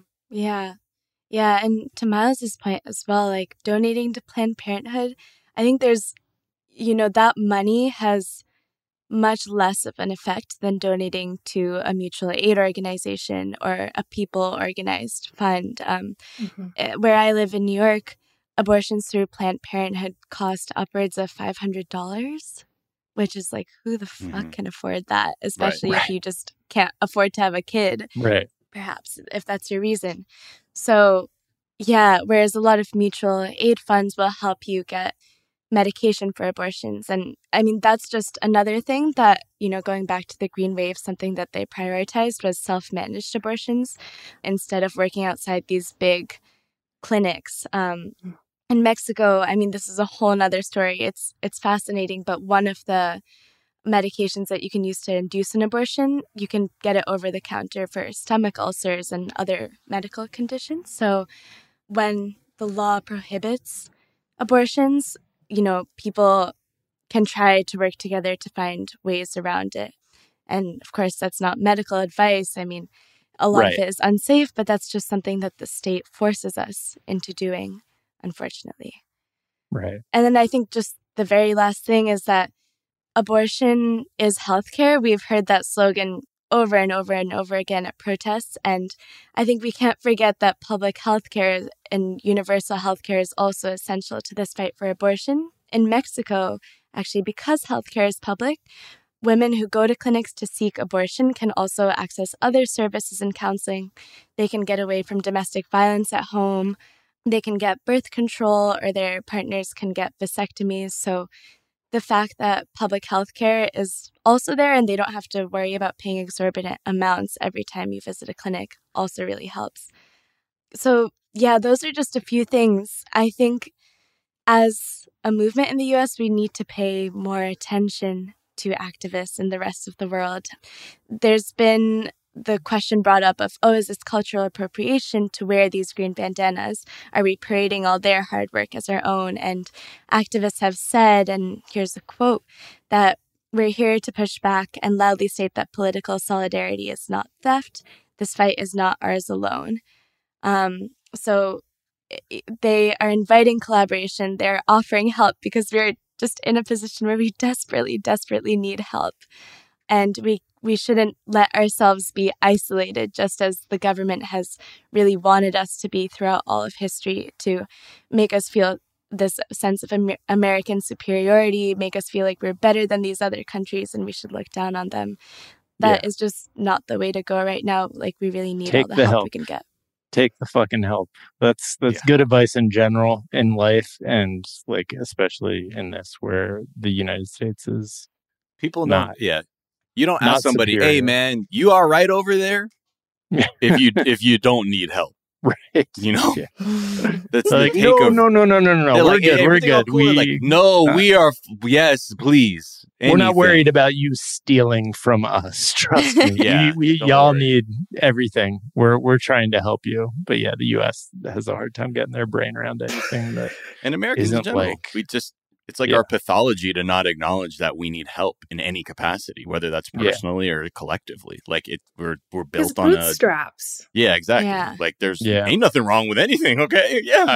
Yeah. Yeah, and to Miles's point as well, like donating to Planned Parenthood, I think there's, that money has much less of an effect than donating to a mutual aid organization or a people-organized fund. Where I live in New York, abortions through Planned Parenthood cost upwards of $500, which is like, who the fuck can afford that? Especially if you just can't afford to have a kid. Right. Perhaps, if that's your reason. So, yeah, whereas a lot of mutual aid funds will help you get medication for abortions. And I mean, that's just another thing that, going back to the Green Wave, something that they prioritized was self-managed abortions instead of working outside these big clinics. In Mexico, I mean, this is a whole nother story. It's fascinating, but one of the medications that you can use to induce an abortion, you can get it over the counter for stomach ulcers and other medical conditions. So when the law prohibits abortions, people can try to work together to find ways around it. And of course, that's not medical advice. I mean, a lot of it is unsafe, but that's just something that the state forces us into doing, unfortunately. Right. And then I think just the very last thing is that abortion is healthcare. We've heard that slogan over and over and over again at protests. And I think we can't forget that public healthcare and universal healthcare is also essential to this fight for abortion. In Mexico, actually, because healthcare is public, women who go to clinics to seek abortion can also access other services and counseling. They can get away from domestic violence at home. They can get birth control, or their partners can get vasectomies. So the fact that public health care is also there and they don't have to worry about paying exorbitant amounts every time you visit a clinic also really helps. So, yeah, those are just a few things. I think as a movement in the US, we need to pay more attention to activists in the rest of the world. There's been the question brought up of, is this cultural appropriation to wear these green bandanas? Are we parading all their hard work as our own? And activists have said, and here's a quote, that we're here to push back and loudly state that political solidarity is not theft. This fight is not ours alone. So they are inviting collaboration. They're offering help because we're just in a position where we desperately, desperately need help. And we shouldn't let ourselves be isolated, just as the government has really wanted us to be throughout all of history, to make us feel this sense of American superiority, make us feel like we're better than these other countries and we should look down on them. That is just not the way to go right now. Like, we really need all the help we can get. Take the fucking help. That's good advice in general in life, and like especially in this where the United States is people not. You don't ask somebody, superior. "Hey, man, you all right over there?" if you don't need help, right? That's like, the no. They're We're good. We're good. We are. Yes, please. We're not worried about you stealing from us. Trust me. Y'all need everything. We're trying to help you, but the U.S. has a hard time getting their brain around anything that. And Americans in general, it's like our pathology to not acknowledge that we need help in any capacity, whether that's personally or collectively. Like we're built on bootstraps. Yeah, exactly. Yeah. Like there's ain't nothing wrong with anything. Okay. Yeah.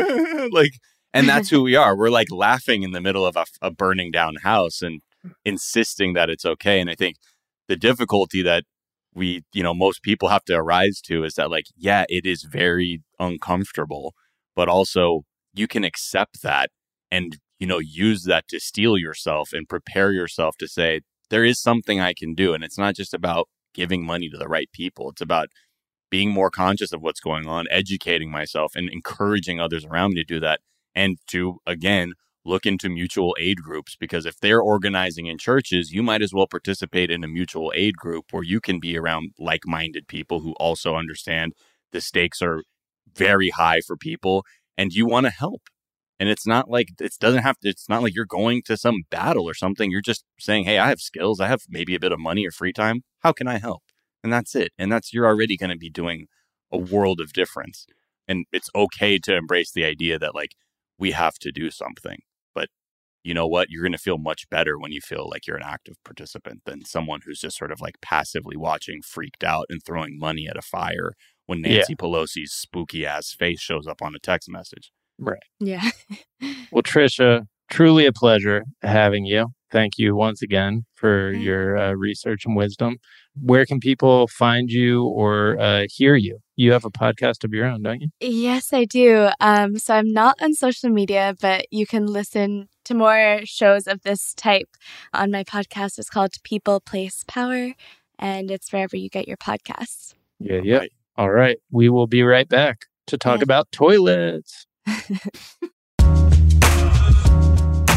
And that's who we are. We're like laughing in the middle of a burning down house and insisting that it's okay. And I think the difficulty that we, most people have to arise to is that it is very uncomfortable, but also you can accept that and use that to steel yourself and prepare yourself to say, there is something I can do. And it's not just about giving money to the right people. It's about being more conscious of what's going on, educating myself and encouraging others around me to do that. And to, again, look into mutual aid groups, because if they're organizing in churches, you might as well participate in a mutual aid group where you can be around like-minded people who also understand the stakes are very high for people and you want to help. And it's not like it's not like you're going to some battle or something. You're just saying, hey, I have skills. I have maybe a bit of money or free time. How can I help? And that's it. And you're already going to be doing a world of difference. And it's okay to embrace the idea that we have to do something. But you know what? You're going to feel much better when you feel like you're an active participant than someone who's just sort of passively watching, freaked out and throwing money at a fire when Nancy Pelosi's spooky ass face shows up on a text message. Right. Yeah. Well, Trisha, truly a pleasure having you. Thank you once again for your research and wisdom. Where can people find you or hear you? You have a podcast of your own, don't you? Yes, I do. So I'm not on social media, but you can listen to more shows of this type on my podcast. It's called People, Place, Power, and it's wherever you get your podcasts. Yeah. All right. We will be right back to talk about toilets.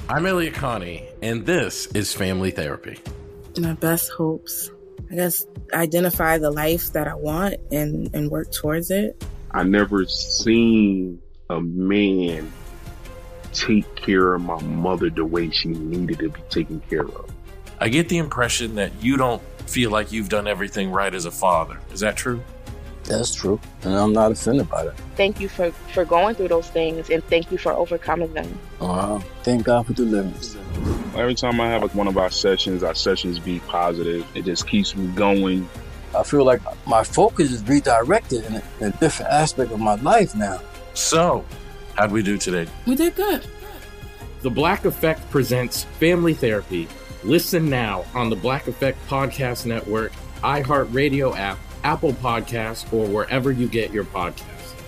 I'm Elliot Connie, and this is Family Therapy. My best hopes, I guess, identify the life that I want and work towards it. I never seen a man take care of my mother the way she needed to be taken care of. I get the impression that you don't feel like you've done everything right as a father. Is that true? That's true, and I'm not offended by that. Thank you for going through those things, and thank you for overcoming them. Wow. Thank God for deliverance. Every time I have one of our sessions be positive. It just keeps me going. I feel like my focus is redirected in a different aspect of my life now. So, how'd we do today? We did good. The Black Effect presents Family Therapy. Listen now on the Black Effect Podcast Network, iHeartRadio app, Apple Podcasts, or wherever you get your podcasts.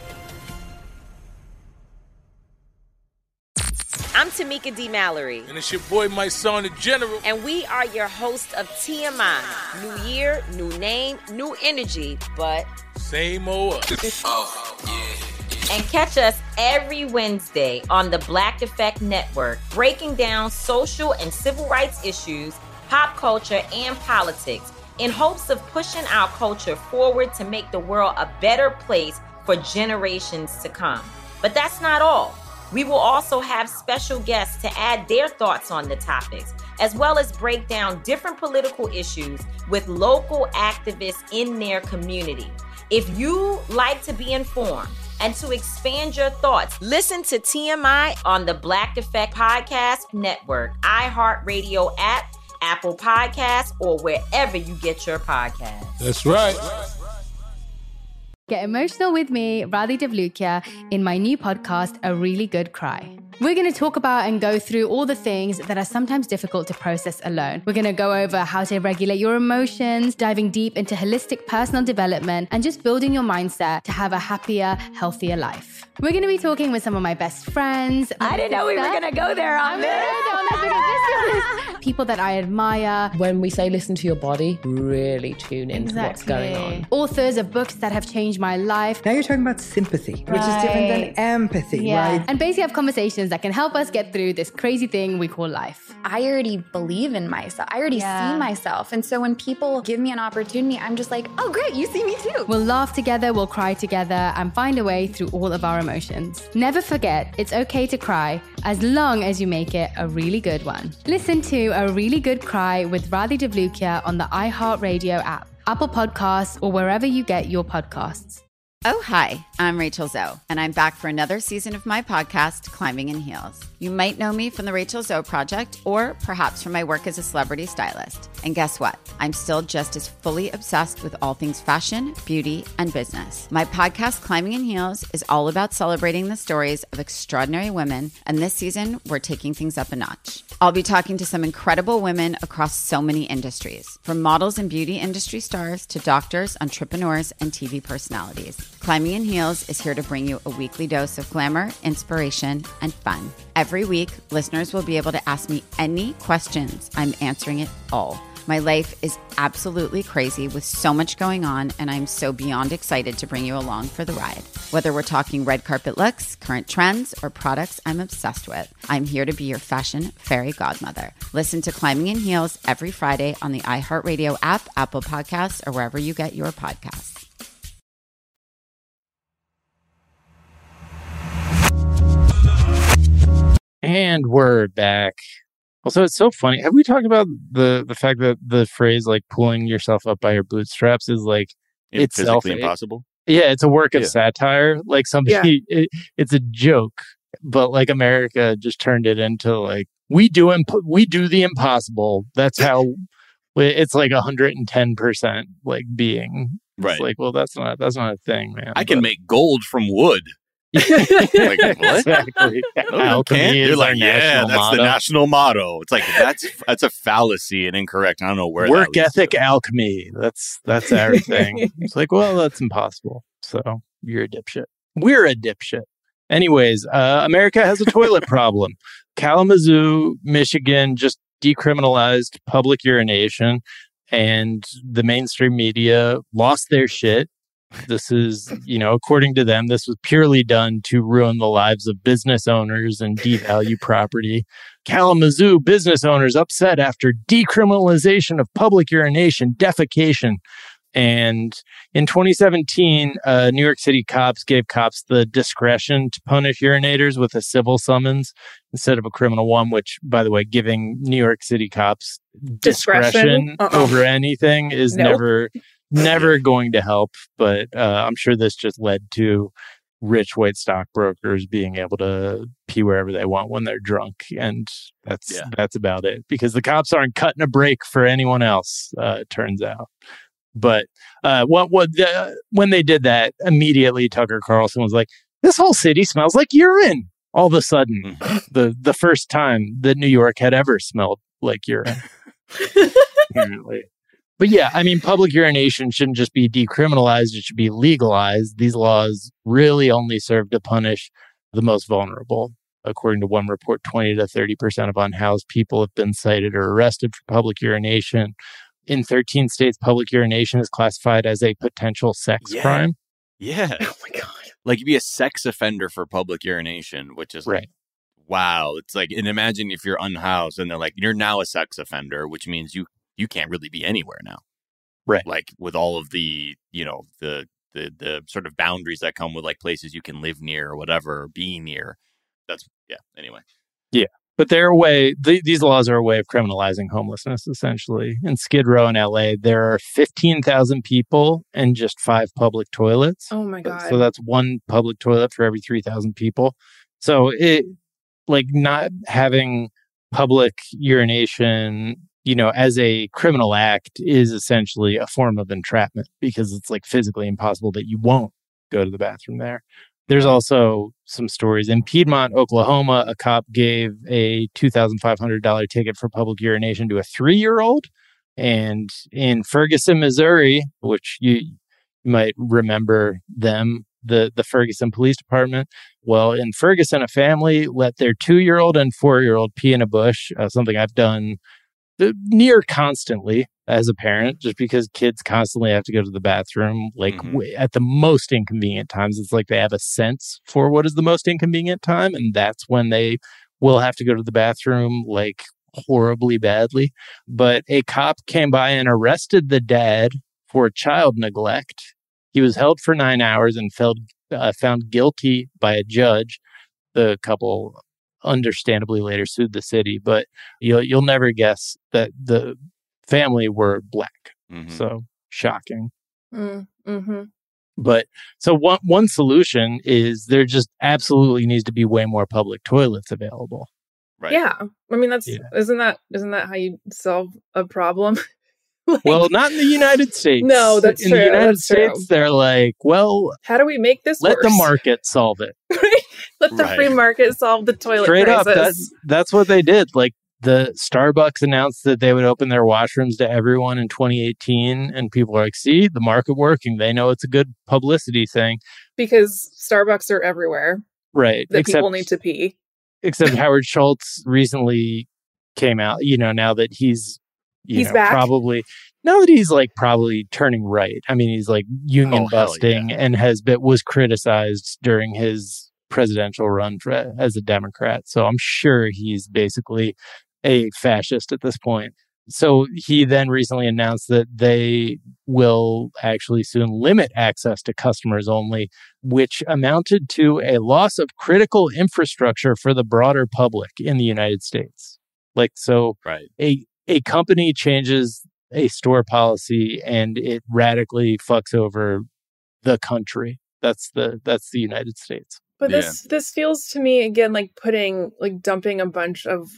I'm Tamika D. Mallory. And it's your boy, my son, the General. And we are your hosts of TMI. New year, new name, new energy, but same old us. Oh, yeah. And catch us every Wednesday on the Black Effect Network, breaking down social and civil rights issues, pop culture, and politics, in hopes of pushing our culture forward to make the world a better place for generations to come. But that's not all. We will also have special guests to add their thoughts on the topics, as well as break down different political issues with local activists in their community. If you like to be informed and to expand your thoughts, listen to TMI on the Black Effect Podcast Network, iHeartRadio app, Apple Podcasts, or wherever you get your podcasts. That's right. Get emotional with me, Radhi Devlukia, in my new podcast, A Really Good Cry. We're going to talk about and go through all the things that are sometimes difficult to process alone. We're going to go over how to regulate your emotions, diving deep into holistic personal development, and just building your mindset to have a happier, healthier life. We're going to be talking with some of my best friends. I didn't know we were going to go there on this. People that I admire. When we say listen to your body, really tune into what's going on. Authors of books that have changed my life. Now you're talking about sympathy, which is different than empathy, right? And basically have conversations that can help us get through this crazy thing we call life. I already believe in myself. I already see myself. And so when people give me an opportunity, I'm just like, oh, great, you see me too. We'll laugh together, we'll cry together, and find a way through all of our emotions. Never forget, it's okay to cry as long as you make it a really good one. Listen to A Really Good Cry with Radhi Devlukia on the iHeartRadio app, Apple Podcasts, or wherever you get your podcasts. Oh, hi, I'm Rachel Zoe, and I'm back for another season of my podcast, Climbing in Heels. You might know me from the Rachel Zoe Project, or perhaps from my work as a celebrity stylist. And guess what? I'm still just as fully obsessed with all things fashion, beauty, and business. My podcast, Climbing in Heels, is all about celebrating the stories of extraordinary women, and this season, we're taking things up a notch. I'll be talking to some incredible women across so many industries, from models and beauty industry stars to doctors, entrepreneurs, and TV personalities. Climbing in Heels is here to bring you a weekly dose of glamour, inspiration, and fun. Every week, listeners will be able to ask me any questions. I'm answering it all. My life is absolutely crazy with so much going on, and I'm so beyond excited to bring you along for the ride. Whether we're talking red carpet looks, current trends, or products I'm obsessed with, I'm here to be your fashion fairy godmother. Listen to Climbing in Heels every Friday on the iHeartRadio app, Apple Podcasts, or wherever you get your podcasts. And we're back. Also, it's so funny. Have we talked about the fact that the phrase like pulling yourself up by your bootstraps is like itself physically impossible? Yeah, it's a work of satire. Like somebody, it's a joke, but like America just turned it into like we do the impossible. That's how it's like 110% like being. Right. It's like, well, that's not a thing, man. I can make gold from wood. Like, what? Exactly. No, Alchemy is They're like, our yeah, national that's motto. the national motto. It's like that's a fallacy and incorrect. I don't know where Work that leads ethic to. alchemy. That's our thing. It's like, well, that's impossible. So you're a dipshit. We're a dipshit. Anyways, America has a toilet problem. Kalamazoo, Michigan just decriminalized public urination, and the mainstream media lost their shit. This is, according to them, this was purely done to ruin the lives of business owners and devalue property. Kalamazoo business owners upset after decriminalization of public urination, defecation. And in 2017, New York City cops gave cops the discretion to punish urinators with a civil summons instead of a criminal one, which, by the way, giving New York City cops discretion over anything is never going to help. But I'm sure this just led to rich white stockbrokers being able to pee wherever they want when they're drunk. And that's about it, because the cops aren't cutting a break for anyone else, it turns out. But when they did that, immediately Tucker Carlson was like, this whole city smells like urine. All of a sudden, the first time that New York had ever smelled like urine, apparently. But yeah, I mean, public urination shouldn't just be decriminalized. It should be legalized. These laws really only serve to punish the most vulnerable. According to one report, 20 to 30% of unhoused people have been cited or arrested for public urination. In 13 states, public urination is classified as a potential sex crime. Yeah. Oh my God. Like, you'd be a sex offender for public urination, which is right. Wow. It's like, and imagine if you're unhoused and they're like, you're now a sex offender, which means you can't really be anywhere now. Right. Like, with all of the, the sort of boundaries that come with like places you can live near or whatever, or be near. Anyway. Yeah. But they're a way, these laws are a way of criminalizing homelessness, essentially. In Skid Row in LA, there are 15,000 people and just 5 public toilets. Oh my God. So that's 1 public toilet for every 3,000 people. So not having public urination, as a criminal act is essentially a form of entrapment, because it's like physically impossible that you won't go to the bathroom there. There's also some stories. In Piedmont, Oklahoma, a cop gave a $2,500 ticket for public urination to a 3-year-old. And in Ferguson, Missouri, which you might remember them, the Ferguson Police Department. Well, in Ferguson, a family let their 2-year-old and 4-year-old pee in a bush, something I've done near constantly as a parent, just because kids constantly have to go to the bathroom, at the most inconvenient times. It's like they have a sense for what is the most inconvenient time, and that's when they will have to go to the bathroom, like, horribly badly. But a cop came by and arrested the dad for child neglect. He was held for 9 hours and found guilty by a judge. The couple understandably later sued the city, but you'll never guess that the family were Black. Mm-hmm. So shocking. Mm-hmm. But so one solution is there just absolutely needs to be way more public toilets available. Right. Yeah. I mean, isn't that how you solve a problem? Well, not in the United States. No, that's in true. In the United States, true. They're like, well, how do we make this let worse? the market solve it. Let the free market solve the toilet Straight crisis. up, that's what they did. Like, the Starbucks announced that they would open their washrooms to everyone in 2018, and people are like, see, the market working. They know it's a good publicity thing. Because Starbucks are everywhere. Right. That people need to pee. Except Howard Schultz recently came out, now that he's back. Now that he's like probably turning right. I mean, he's like union busting and was criticized during his presidential run as a Democrat. So I'm sure he's basically a fascist at this point. So he then recently announced that they will actually soon limit access to customers only, which amounted to a loss of critical infrastructure for the broader public in the United States. Like, so a company changes a store policy and it radically fucks over the country. That's the United States. But this feels to me again like dumping a bunch of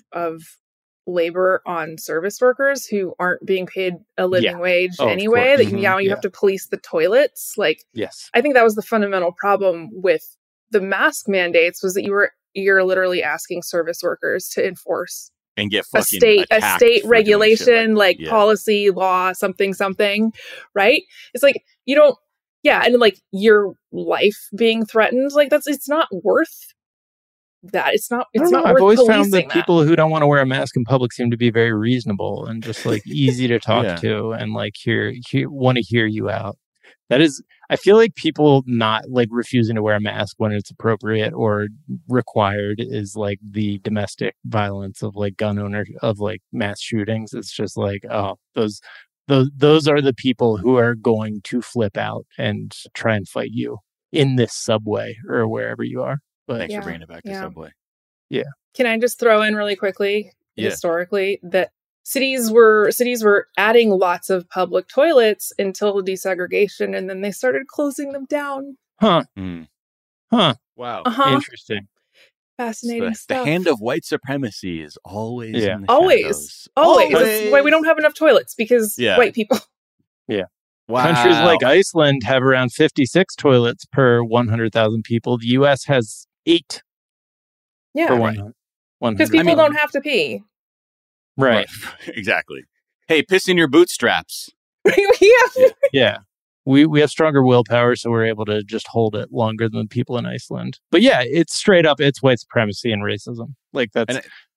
labor on service workers who aren't being paid a living wage anyway. That you have to police the toilets. Like, yes, I think that was the fundamental problem with the mask mandates, was that you're literally asking service workers to enforce and get a state regulation, policy, law, something, right? It's like you don't. Yeah, and like your life being threatened, like it's not worth that. It's not worth I've always found that that. people who don't want to wear a mask in public seem to be very reasonable and just like easy to talk to and like want to hear you out. That is, I feel like people not like refusing to wear a mask when it's appropriate or required is like the domestic violence of like gun owner of like mass shootings. It's just like, oh, those are the people who are going to flip out and try and fight you in this subway or wherever you are. But thanks for bringing it back to Subway. Yeah. Can I just throw in really quickly, historically, that cities were adding lots of public toilets until desegregation, and then they started closing them down. Huh. Huh. Wow. Interesting. Fascinating The stuff. hand of white supremacy is always in the Always. shadows. Always. That's why we don't have enough toilets, because white people. Yeah. Wow. Countries like Iceland have around 56 toilets per 100,000 people. The U.S. has 8 per 100. Because people don't have to pee. Right. Exactly. Hey, piss in your bootstraps. Yeah. We have stronger willpower, so we're able to just hold it longer than people in Iceland. But yeah, it's straight up, it's white supremacy and racism. Like that's,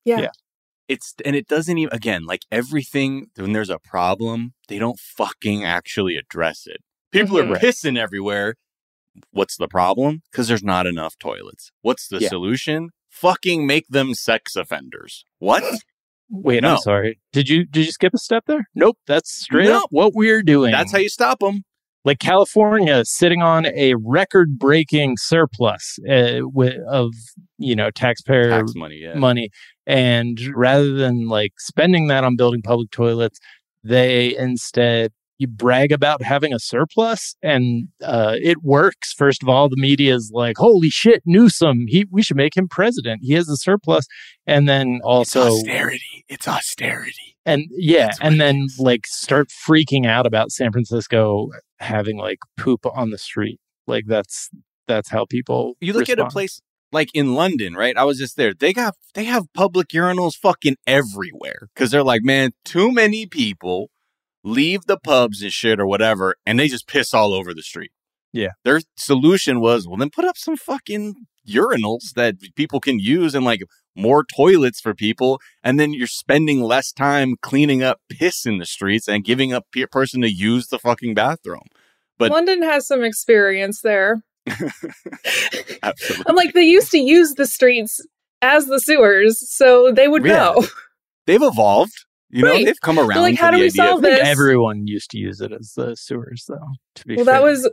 And it doesn't even, again, like everything, when there's a problem, they don't fucking actually address it. People are pissing everywhere. What's the problem? Because there's not enough toilets. What's the solution? Fucking make them sex offenders. What? Wait, I'm sorry. Did you skip a step there? Nope. That's straight up what we're doing. That's how you stop them. Like California sitting on a record-breaking surplus of taxpayer tax money, and rather than like spending that on building public toilets, they instead brag about having a surplus, and it works. First of all, the media is like, "Holy shit, Newsom! We should make him president. He has a surplus." And then also It's austerity. And and then like start freaking out about San Francisco having like poop on the street. Like that's how people You look at a place like in London, right? I was just there. They have public urinals fucking everywhere because they're like, man, too many people leave the pubs and shit or whatever, and they just piss all over the street. Yeah. Their solution was, well, then put up some fucking urinals that people can use and like more toilets for people, and then you're spending less time cleaning up piss in the streets and giving a person to use the fucking bathroom. But London has some experience there. Absolutely. I'm like, they used to use the streets as the sewers, so they would know. They've evolved. They've come around. They're like, how do we solve this? Everyone used to use it as the sewers, though. To be fair. That was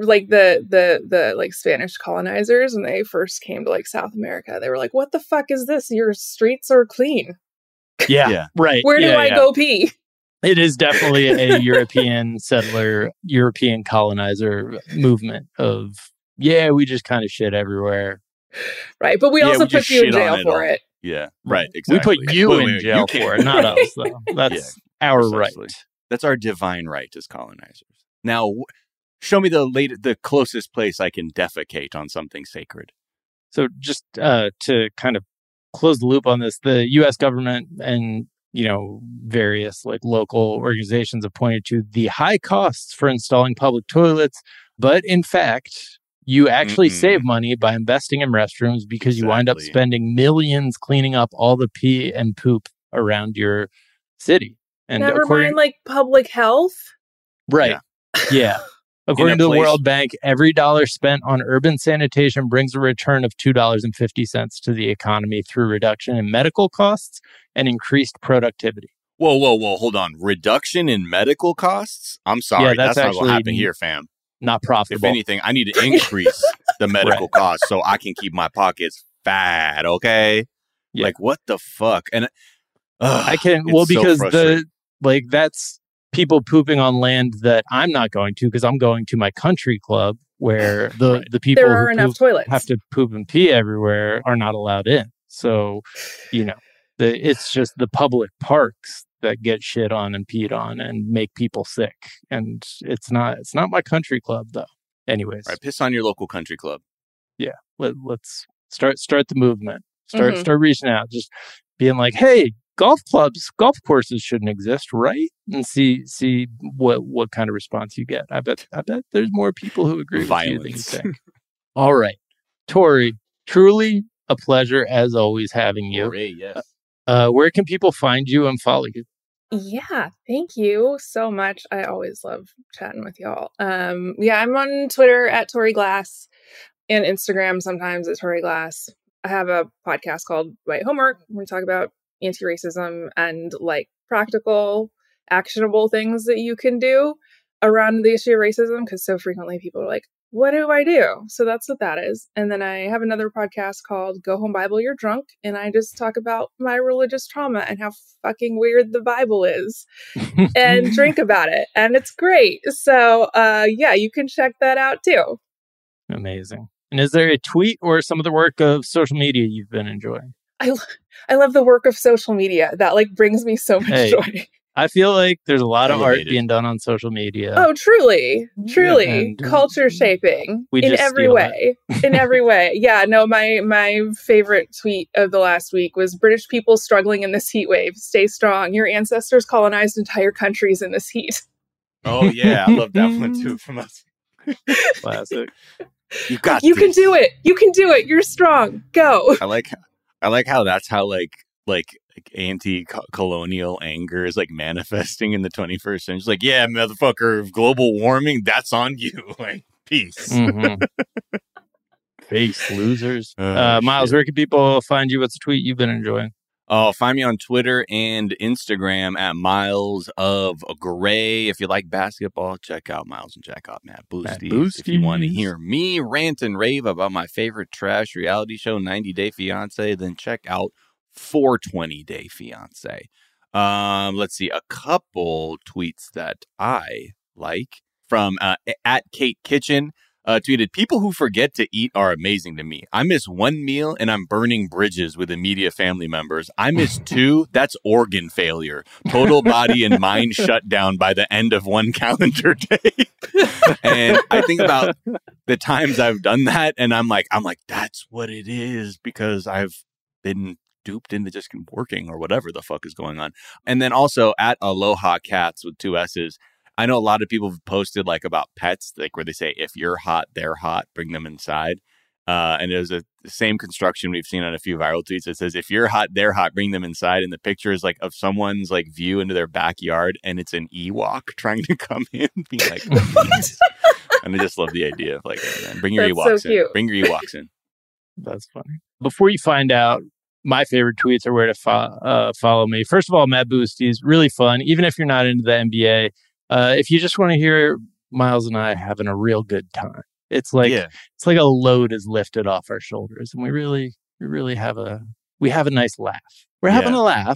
the like Spanish colonizers when they first came to like South America. They were like, "What the fuck is this? Your streets are clean." Yeah. Right. Where do I go pee? It is definitely a European settler, European colonizer movement of we just kind of shit everywhere. Right, but we also put you in jail for it. Yeah, right, exactly. We put you in jail for it, not us, though. That's our right. That's our divine right as colonizers. Now, show me the closest place I can defecate on something sacred. So just to kind of close the loop on this, the U.S. government and various like local organizations have pointed to the high costs for installing public toilets, but in fact, you actually save money by investing in restrooms because you wind up spending millions cleaning up all the pee and poop around your city. And never mind like public health. Right. Yeah. According to the World Bank, every dollar spent on urban sanitation brings a return of $2.50 to the economy through reduction in medical costs and increased productivity. Whoa. Hold on. Reduction in medical costs? I'm sorry. Yeah, that's not what happened here, fam. Not profitable. If anything, I need to increase the medical costs so I can keep my pockets fat, okay? Yeah. Like, what the fuck? And I can, because that's people pooping on land that I'm not going to because I'm going to my country club where the people there are enough toilets. Have to poop and pee everywhere are not allowed in. So, it's just the public parks that get shit on and peed on and make people sick. And it's not my country club though. Anyways. All right, piss on your local country club. Yeah. Let's start the movement. Start reaching out. Just being like, hey, golf courses shouldn't exist, right? And see what kind of response you get. I bet there's more people who agree with you than you think. All right. Tori, truly a pleasure as always having you. Tori, yes. Where can people find you and follow you? Yeah, thank you so much. I always love chatting with y'all. Yeah, I'm on Twitter at Tori Glass and Instagram sometimes at Tori Glass. I have a podcast called White Homework. We talk about anti-racism and like practical, actionable things that you can do around the issue of racism, because so frequently people are like, what do I do? So that's what that is. And then I have another podcast called Go Home Bible, You're Drunk. And I just talk about my religious trauma and how fucking weird the Bible is and drink about it. And it's great. So yeah, you can check that out too. Amazing. And is there a tweet or some of the work of social media you've been enjoying? I love the work of social media. That like brings me so much joy. I feel like there's a lot of art being done on social media. Oh, truly. Culture shaping in every way. In every way. Yeah, no, my favorite tweet of the last week was British people struggling in this heat wave. Stay strong. Your ancestors colonized entire countries in this heat. Oh, yeah. I love that one too from us. Classic. You can do it. You can do it. You're strong. Go. I like how that's how like anti-colonial anger is like manifesting in the 21st century. It's like, yeah, motherfucker, global warming, that's on you. Like, peace. Mm-hmm. Face losers. Miles, where can people find you? What's the tweet you've been enjoying? Oh, find me on Twitter and Instagram at Miles of Gray. If you like basketball, check out Miles and Jack Up, Matt Boosties. If you want to hear me rant and rave about my favorite trash reality show, 90 Day Fiancé, then check out 420 Day Fiancé. Let's see, a couple tweets that I like from at Kate Kitchen. Tweeted, people who forget to eat are amazing to me. I miss one meal and I'm burning bridges with immediate family members. I miss two. That's organ failure. Total body and mind shut down by the end of one calendar day. And I think about the times I've done that and I'm like, that's what it is, because I've been duped into just working or whatever the fuck is going on. And then also at Aloha Cats with 2 S's. I know a lot of people have posted like about pets, like where they say, if you're hot, they're hot, bring them inside. And it was the same construction we've seen on a few viral tweets. It says, if you're hot, they're hot, bring them inside. And the picture is like of someone's like view into their backyard. And it's an Ewok trying to come in, being like, and I just love the idea of like, man, bring your Ewoks in. Bring your Ewoks in. That's funny. Before you find out my favorite tweets or where to follow me, first of all, Matt Boosties, really fun. Even if you're not into the NBA, if you just want to hear Miles and I having a real good time, it's like a load is lifted off our shoulders, and we really have a nice laugh. We're having a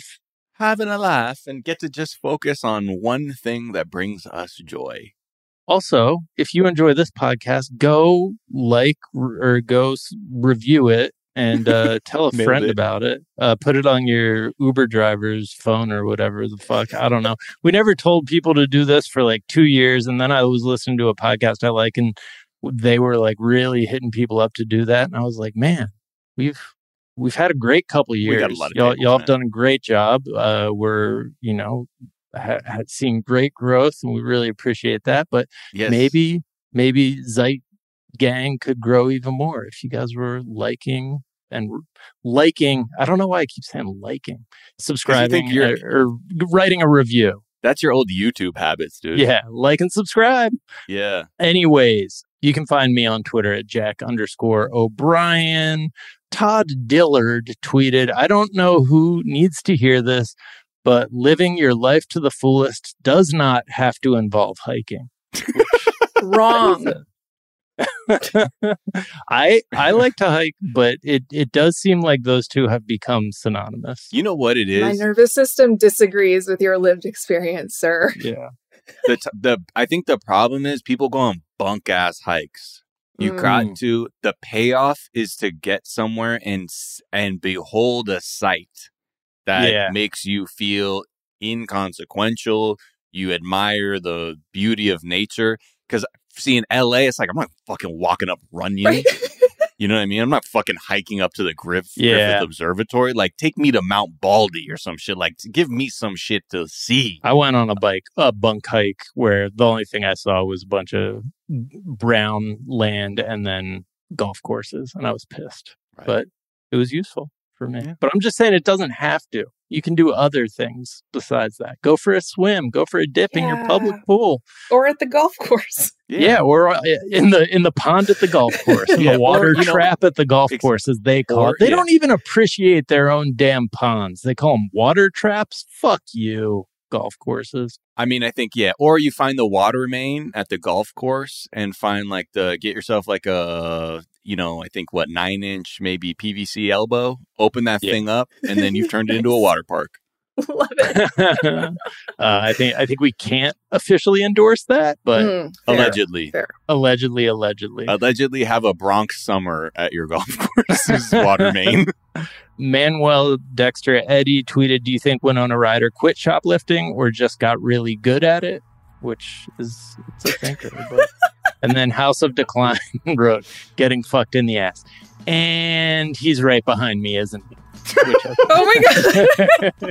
laugh, and get to just focus on one thing that brings us joy. Also, if you enjoy this podcast, go like or go review it. And tell a friend about it. Put it on your Uber driver's phone or whatever the fuck. I don't know. We never told people to do this for like 2 years. And then I was listening to a podcast I like, and they were like really hitting people up to do that. And I was like, man, we've had a great couple of years. We got a lot of y'all have done a great job. We're, had seen great growth, and we really appreciate that. But maybe Zeit Gang could grow even more if you guys were liking. I don't know why I keep saying liking, subscribing or writing a review. That's your old YouTube habits, dude. Yeah, like and subscribe. Yeah. Anyways, you can find me on Twitter at Jack_O'Brien. Todd Dillard tweeted, I don't know who needs to hear this, but living your life to the fullest does not have to involve hiking. Wrong. I like to hike, but it does seem like those two have become synonymous. You know what it is? My nervous system disagrees with your lived experience, sir. Yeah. I think the problem is people go on bunk ass hikes. You got to, the payoff is to get somewhere and behold a sight that makes you feel inconsequential. You admire the beauty of nature. Because see, in LA, it's like, I'm not fucking walking up Runyon. Right? You know what I mean? I'm not fucking hiking up to the Griffith Observatory. Like, take me to Mount Baldy or some shit. Like, give me some shit to see. I went on a bunk hike where the only thing I saw was a bunch of brown land and then golf courses. And I was pissed. Right. But it was useful for me. Yeah. But I'm just saying it doesn't have to. You can do other things besides that. Go for a swim. Go for a dip in your public pool. Or at the golf course. Yeah, or in the pond at the golf course. In the water trap at the golf course, as they call it. They don't even appreciate their own damn ponds. They call them water traps. Fuck you, golf courses. I mean, I think, or you find the water main at the golf course and find get yourself like a, I think 9-inch maybe PVC elbow, open that thing up, and then you've turned it into a water park. Love it. I think we can't officially endorse that, but allegedly. Fair. Allegedly have a Bronx summer at your golf course's water main. Manuel Dexter Eddie tweeted, do you think Winona Ryder quit shoplifting or just got really good at it? Which is, it's a thinker. But. And then House of Decline wrote, getting fucked in the ass. And he's right behind me, isn't he? Oh my God.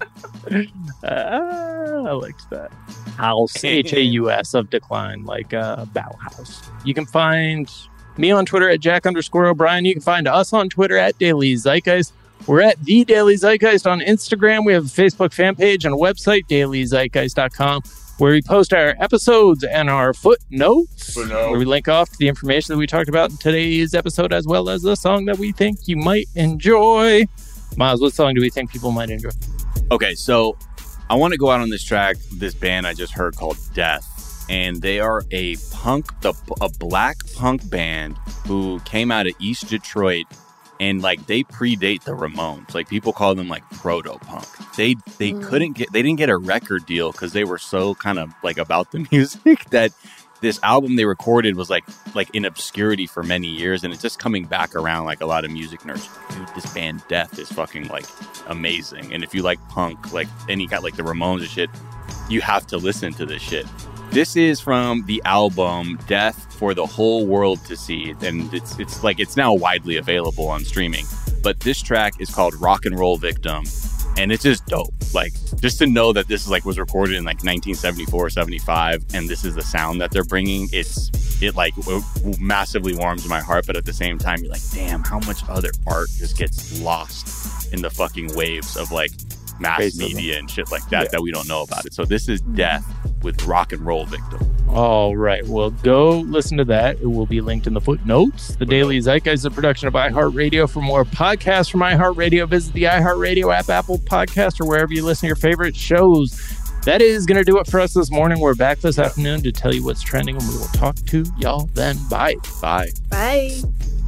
I liked that. House, Haus of Decline, like Bauhaus. You can find me on Twitter at Jack_O'Brien. You can find us on Twitter at Daily Zeitgeist. We're at The Daily Zeitgeist on Instagram. We have a Facebook fan page and a website, dailyzeitgeist.com, where we post our episodes and our footnotes, where we link off to the information that we talked about in today's episode, as well as a song that we think you might enjoy. Miles, what song do we think people might enjoy? Okay, so I want to go out on this track, this band I just heard called Death. And they are a black punk band who came out of East Detroit, and they predate the Ramones. People call them proto-punk. They didn't get a record deal because they were so kind of about the music that this album they recorded was like in obscurity for many years, and it's just coming back around like a lot of music nerds. Dude, this band Death is fucking amazing. And if you like punk, and you got the Ramones and shit, you have to listen to this shit. This is from the album Death for the Whole World to See, and it's now widely available on streaming. But this track is called Rock and Roll Victim, and it's just dope. Just to know that this was recorded in 1974, 75, and this is the sound that they're bringing. It massively warms my heart, but at the same time, you're damn, how much other art just gets lost in the fucking waves of mass media and shit that we don't know about it. So this is Death with Rock and Roll Victim. All right, well, go listen to that. It will be linked in the footnotes. The Daily Zeitgeist is a production of iHeartRadio. For more podcasts from iHeartRadio, visit the iHeartRadio app, Apple Podcast, or wherever you listen to your favorite shows. That is going to do it for us this morning. We're back this afternoon to tell you what's trending, and we will talk to y'all then. Bye. Bye. Bye.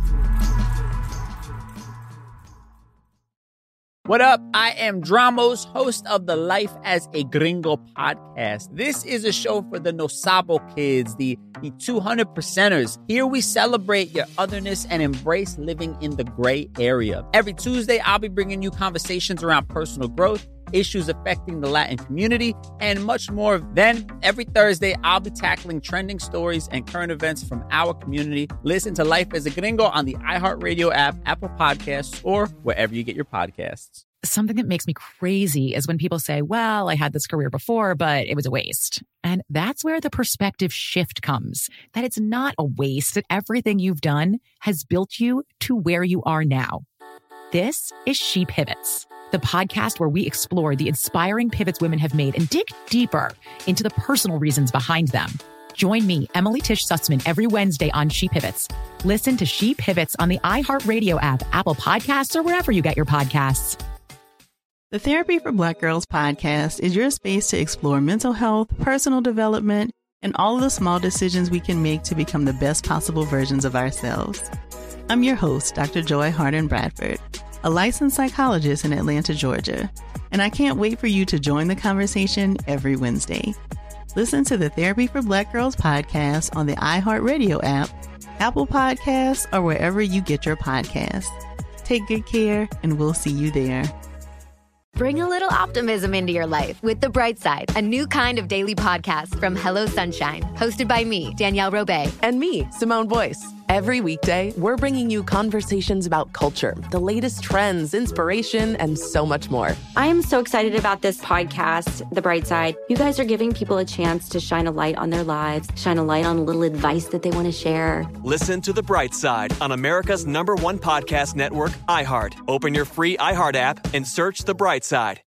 What up? I am Dramos, host of the Life as a Gringo podcast. This is a show for the No Sabo kids, the 200%ers. Here we celebrate your otherness and embrace living in the gray area. Every Tuesday, I'll be bringing you conversations around personal growth, issues affecting the Latin community, and much more. Then, every Thursday, I'll be tackling trending stories and current events from our community. Listen to Life as a Gringo on the iHeartRadio app, Apple Podcasts, or wherever you get your podcasts. Something that makes me crazy is when people say, well, I had this career before, but it was a waste. And that's where the perspective shift comes, that it's not a waste, that everything you've done has built you to where you are now. This is She Pivots, the podcast where we explore the inspiring pivots women have made and dig deeper into the personal reasons behind them. Join me, Emily Tish Sussman, every Wednesday on She Pivots. Listen to She Pivots on the iHeartRadio app, Apple Podcasts, or wherever you get your podcasts. The Therapy for Black Girls podcast is your space to explore mental health, personal development, and all of the small decisions we can make to become the best possible versions of ourselves. I'm your host, Dr. Joy Harden Bradford, a licensed psychologist in Atlanta, Georgia, and I can't wait for you to join the conversation every Wednesday. Listen to the Therapy for Black Girls podcast on the iHeartRadio app, Apple Podcasts, or wherever you get your podcasts. Take good care, and we'll see you there. Bring a little optimism into your life with The Bright Side, a new kind of daily podcast from Hello Sunshine, hosted by me, Danielle Robay, and me, Simone Boyce. Every weekday, we're bringing you conversations about culture, the latest trends, inspiration, and so much more. I am so excited about this podcast, The Bright Side. You guys are giving people a chance to shine a light on their lives, shine a light on a little advice that they want to share. Listen to The Bright Side on America's #1 podcast network, iHeart. Open your free iHeart app and search The Bright Side.